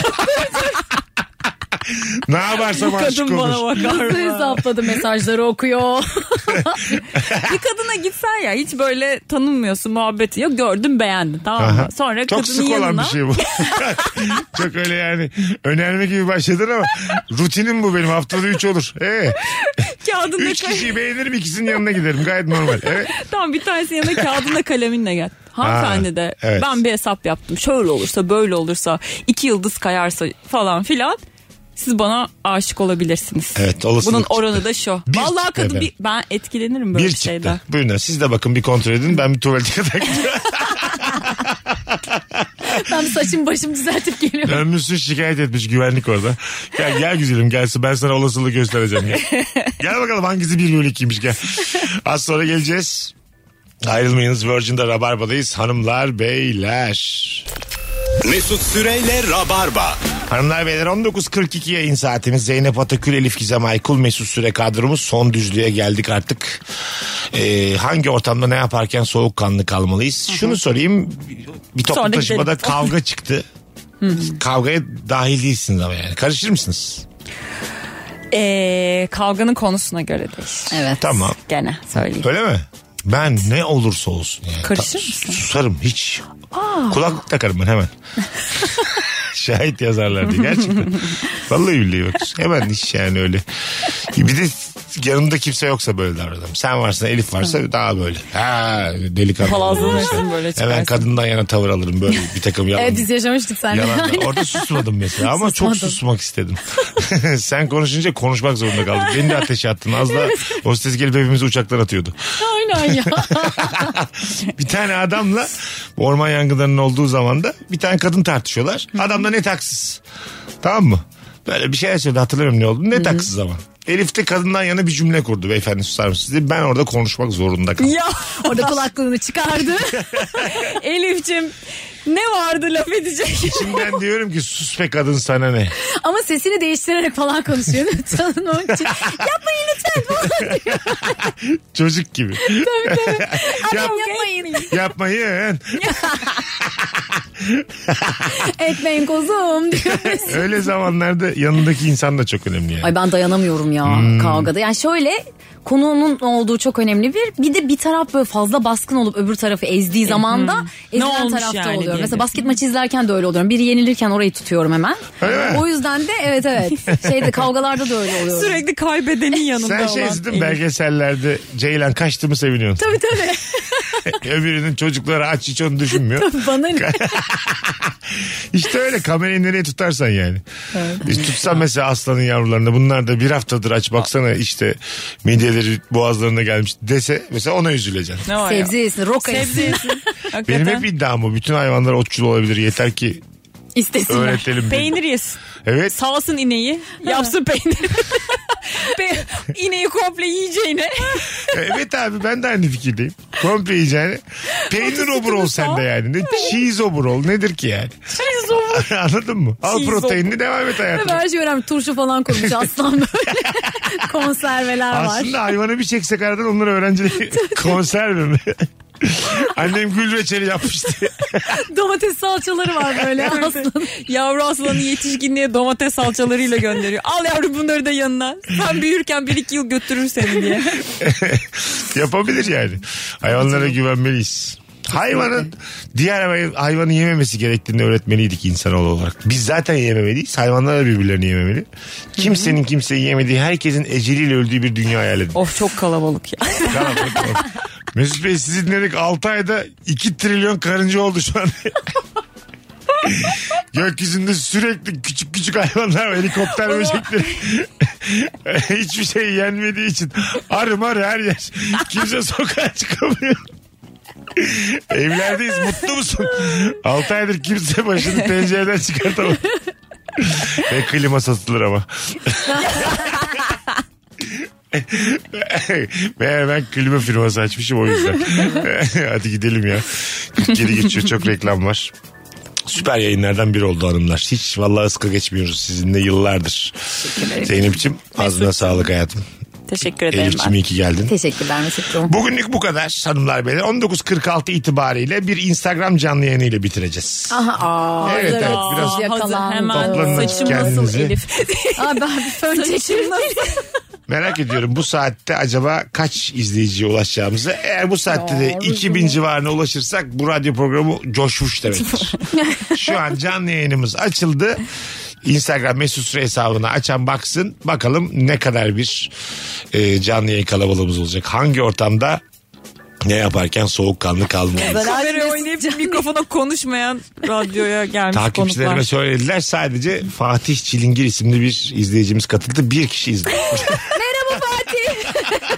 Ne yaparsam aşık Kadın bana olur. bakar Nasıl mı? hesapladı, mesajları okuyor. Bir kadına gitsen ya, hiç böyle tanınmıyorsun, muhabbeti yok, gördün beğendin, tamam mı? Aha. Sonra Çok kadının sık olan yanına bir şey bu. Çok öyle yani önerme gibi başladın ama rutinim bu benim, haftada üç olur. Evet. kağıdında Üç kişiyi beğenirim, ikisinin yanına giderim, gayet normal. Evet. tamam, bir tanesinin yanına kağıdında kaleminle gel. Hanımefendi de evet. ben bir hesap yaptım, şöyle olursa böyle olursa iki yıldız kayarsa falan filan siz bana aşık olabilirsiniz. Evet, olasılık Bunun çıktı. oranı da şu. Bir Vallahi çıktı kadın efendim. bir, ben etkilenirim böyle Bir bir çıktı. şeyden. Buyurun siz de bakın, bir kontrol edin, ben bir tuvalete kadar gidiyorum. Ben saçım başımı düzeltip geliyorum. Dönmüşsün şikayet etmiş güvenlik orada. Gel, gel güzelim gelsin ben sana olasılığı göstereceğim. Gel, gel bakalım hangisi bir bölü ikiymiş gel. Az sonra geleceğiz. Ayrılmayınız, Virgin'de Rabarba'dayız hanımlar beyler. Mesut Süreyle Rabarba. Hanımlar beyler on dokuz kırk iki yayın saatimiz. Zeynep Atakül, Elif Gizem Aykul, Mesut Süre kadromuz. Son düzlüğe geldik artık. Ee, hangi ortamda ne yaparken soğukkanlı kalmalıyız? Hı-hı. Şunu sorayım. Bir toplu Sonra taşımada gidelim. kavga çıktı. Kavgaya dahil değilsiniz ama yani. Karışır mısınız? Ee, kavganın konusuna göre değişir. Evet. Tamam. Gene söyleyeyim. Öyle mi? Ben ne olursa olsun. Yani. Karışır Ta- mısın? Susarım hiç. Aa. Kulaklık takarım ben hemen. Şahit yazarlar diye gerçekten. Vallahi billahi bak. Hemen hiç yani öyle. Bir de yanımda kimse yoksa böyle davranırım. Sen varsın, Elif varsa daha böyle. Ha delikanlı. Palazlanırsın böyle çıkarsın. Hemen kadından yana tavır alırım böyle bir takım yalan. Evet biz yaşamıştık seninle. Yalan. Orada susmadım mesela ama çok susmak istedim. Sen konuşunca konuşmak zorunda kaldım. Beni de ateşe attın. Az da hostes gelip hepimizi uçaktan atıyordu. Aynen ya. Bir tane adamla orman yangınlarının olduğu zaman da bir tane kadın tartışıyorlar. Adam da net haksız. Tamam mı? Böyle bir şeyler söyledi, hatırlamıyorum ne oldu. Net haksız ama. Elif de kadından yana bir cümle kurdu. Beyefendi susar mısınız diye. Ben orada konuşmak zorunda kaldım. Ya Orada kulaklığını çıkardı. Elif'cim ne vardı laf edecek? İçimden diyorum ki sus be kadın sana ne? Ama sesini değiştirerek falan konuşuyor. Lütfen onun için. Yapmayın lütfen falan diyor. Çocuk gibi. Tabii tabii. Yap, Adam yapmayın. yapmayın. Etmeyin kuzum diyor. Öyle zamanlarda yanındaki insan da çok önemli yani. Ay ben dayanamıyorum ya Hmm. kavgada. Yani şöyle konunun olduğu çok önemli bir. Bir de bir taraf böyle fazla baskın olup öbür tarafı ezdiği zaman da ezilen olmuş tarafta yani oluyorum. diye Mesela diyorsun. basket maçı izlerken de öyle oluyorum. Biri yenilirken orayı tutuyorum hemen. Öyle mi? O yüzden de evet evet. Şeyde kavgalarda da öyle oluyor. Sürekli kaybedenin yanında Sen olan. şey izledin mi? Elif. Belgesellerde Ceylan kaçtı mı seviniyorsun? Tabii tabii. Öbürünün çocukları aç hiç onu düşünmüyor. Bana ne? İşte öyle kamerayı nereye tutarsan yani. Evet. Tutsan mesela aslanın yavrularını bunlar da bir haftadır aç baksana işte midyeleri boğazlarına gelmiş dese mesela ona üzüleceksin. Ne var ya? Sebze yesin, roka Sebze yesin. yesin. Hakikaten. Benim hep iddiam o. Bütün hayvanlar otçul olabilir. Yeter ki İstesinler. öğretelim. Peynir yesin. Evet. Sağsın ineği. Yapsın peynir. Pe- İneği komple yiyeceğine. Evet abi ben de aynı fikirdeyim. Komple yiyeceğini. Peynir obur ol sende yani. Ne cheese obur ol. Nedir ki yani? Cheese obur. Anladın mı? Al Cheese proteinini devam et hayatına. Her şey önemli. Turşu falan koymuş aslan böyle. Konserveler var. Aslında hayvanı bir çeksek aradan onları öğrenci konserve mi? Annem gül reçeli yapmıştı. Domates salçaları var böyle aslan. Yavru aslanı yetişkinliğe domates salçalarıyla gönderiyor. Al yavrum bunları da yanına. Sen büyürken bir iki yıl götürür seni diye. Yapabilir yani. Hayvanlara güvenmeliyiz. Hayvanın diğer hay- hayvanı yememesi gerektiğini öğretmeliydik insanoğlu olarak. Biz zaten yememeliyiz. Hayvanlar da birbirlerini yememeli. Kimsenin kimseyi yemediği, herkesin eceliyle öldüğü bir dünya hayal edin. Of çok kalabalık ya. Tamam, tamam. Mesut Bey sizi dinledik altı ayda iki trilyon karınca oldu şu an. Gökyüzünde sürekli küçük küçük hayvanlar var, helikopter böcekleri. Hiçbir şey yenmediği için arı marı her yer. Kimse sokağa çıkamıyor. Evlerdeyiz, mutlu musun? altı aydır kimse başını pencereden çıkartamıyor. Ve klima satılır ama. Meğer ben klima firması açmışım o yüzden. Hadi gidelim ya. Geri geçiyor, çok reklam var. Süper yayınlardan biri oldu hanımlar. Hiç vallahi ıska geçmiyoruz sizinle yıllardır. Zeynep'ciğim ağzına sağlık hayatım. Teşekkür ederim Elif'ciğim ben. iyi ki geldin. Teşekkürler Mesut'cum. Bugünlük bu kadar hanımlar beyler. on dokuz kırk altı itibariyle bir Instagram canlı yayınıyla bitireceğiz. Aha, aa, Evet, evet, aa, biraz Hazır yakalandı. hemen Toplanın saçım kendinizi. nasıl Elif? Aa, ben bir fön çekeyim. Merak ediyorum bu saatte acaba kaç izleyiciye ulaşacağımızı. Eğer bu saatte de iki bin civarına ulaşırsak bu radyo programı coşmuş demektir. Şu an canlı yayınımız açıldı. Instagram Mesut Süre hesabını açan baksın. Bakalım ne kadar bir e, canlı yayın kalabalığımız olacak. Hangi ortamda ne yaparken soğukkanlı kalmayalım. Kamera oynayıp mikrofona konuşmayan radyoya gelmiş Takipçilerime konuklar. söylediler. Sadece Fatih Çilingir isimli bir izleyicimiz katıldı. Bir kişi izledi. Merhaba Fatih.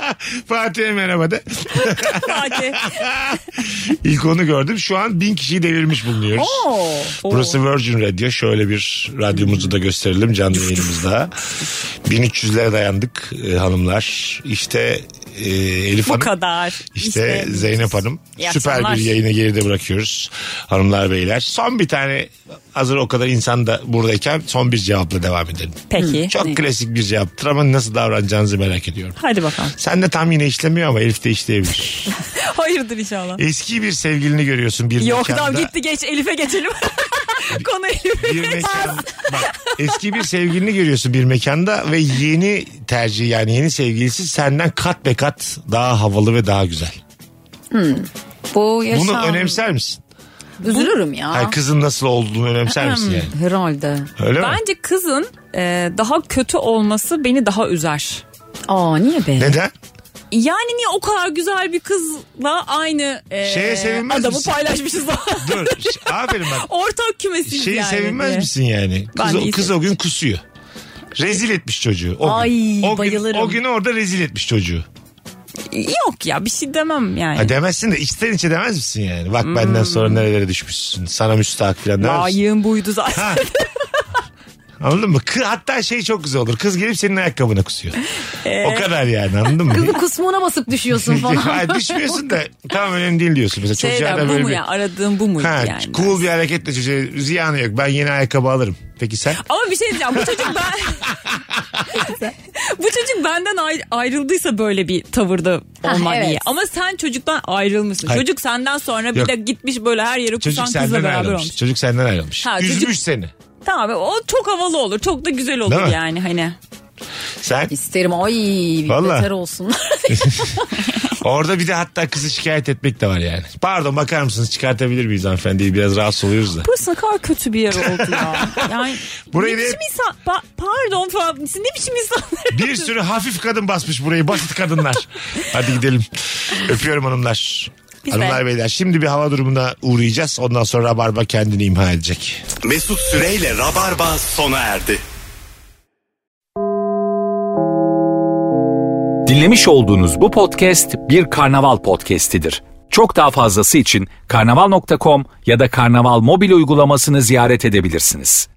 Fatih'e merhaba de. Fatih. İlk onu gördüm. Şu an bin kişiyi devirmiş bulunuyoruz. Oo. Burası Virgin Radio. Şöyle bir radyomuzu da gösterelim canlı yayınımızda. bin üç yüzlere dayandık e, hanımlar. İşte e, Elif Bu Hanım. kadar. İşte, İşte Zeynep Hanım. İyi Süper akşamlar. bir yayını geride bırakıyoruz. Hanımlar beyler. Son bir tane, hazır o kadar insan da buradayken son bir cevapla devam edelim. Peki. Çok klasik bir cevaptır ama nasıl davranacağınızı merak ediyorum. Hadi bakalım. Sen de tam yine işlemiyor ama Elif de işleyebilir. Hayırdır inşallah. Eski bir sevgilini görüyorsun bir Yok mekanda. tamam gitti geç Elif'e geçelim. Konu Elif'e Bir geç. mekan, bak, eski bir sevgilini görüyorsun bir mekanda ve yeni tercih, yani yeni sevgilisi senden kat be kat daha havalı ve daha güzel. Bu yaşam. Bunu önemser misin? Üzülürüm ya. Hayır, kızın nasıl olduğunu önemser misin yani? Herhalde. Öyle mi? Bence kızın e, daha kötü olması beni daha üzer. Aa niye be? Neden? Yani niye o kadar güzel bir kızla aynı e, Şeye sevinmez adamı misin? paylaşmışız da. Dur. Aferin bak. Ortak kümesiz Şeyi yani. sevinmez diye. misin yani? Ben Kız, de o, iyi kız o gün kusuyor. Rezil etmiş çocuğu. O Ay, gün. O gün, bayılırım. o gün orada rezil etmiş çocuğu. Yok ya bir şey demem yani. Ha, demezsin de içten içe demez misin yani? Bak benden sonra nerelere düşmüşsün. Sana müstahak falan demez misin? Layığım buydu zaten. Ha. Anladın mı? Kı- Hatta şey çok güzel olur. Kız gelip senin ayakkabına kusuyor. O kadar yani, anladın mı? Kızı kusmuğuna basıp düşüyorsun falan. Hayır, düşmüyorsun da tamam önemli değil diyorsun. Mesela çocuğa Şeyden, da bu böyle mu bir... ya aradığım bu muydu Ha, yani? cool bir hareketle çocuğa ziyanı yok. Ben yeni ayakkabı alırım. Peki sen? Ama bir şey diyeceğim bu çocuk ben bu çocuk benden ayr- ayrıldıysa böyle bir tavırda olman Ha, evet. iyi. Ama sen çocuktan ayrılmışsın. Hayır. Çocuk senden sonra bir Yok. de gitmiş böyle her yere kusan Çocuk kızla senden beraber ayrılmış. olmuş. Çocuk senden ayrılmış. Ha, Üzmüş çocuk- seni. Tamam o çok havalı olur. Çok da güzel olur Değil mi? yani hani. Sen İsterim ay Vallahi. beter olsun. orada bir de hatta kızı şikayet etmek de var yani. Pardon, bakar mısınız, çıkartabilir miyiz hanımefendi? Biraz rahatsız oluyoruz da. Burası ne kadar kötü bir yer oldu ya. Yani Burayı ne da biçim insan... Pa- pardon falan. Siz ne biçim insanlar? bir sürü hafif kadın basmış burayı. Basit kadınlar. Hadi gidelim. Öpüyorum hanımlar. Biz Hanımlar de. beyler, şimdi bir hava durumuna uğrayacağız. Ondan sonra Rabarba kendini imha edecek. Mesut Süreyle Rabarba sona erdi. Dinlemiş olduğunuz bu podcast bir karnaval podcastidir. Çok daha fazlası için karnaval nokta com ya da karnaval mobil uygulamasını ziyaret edebilirsiniz.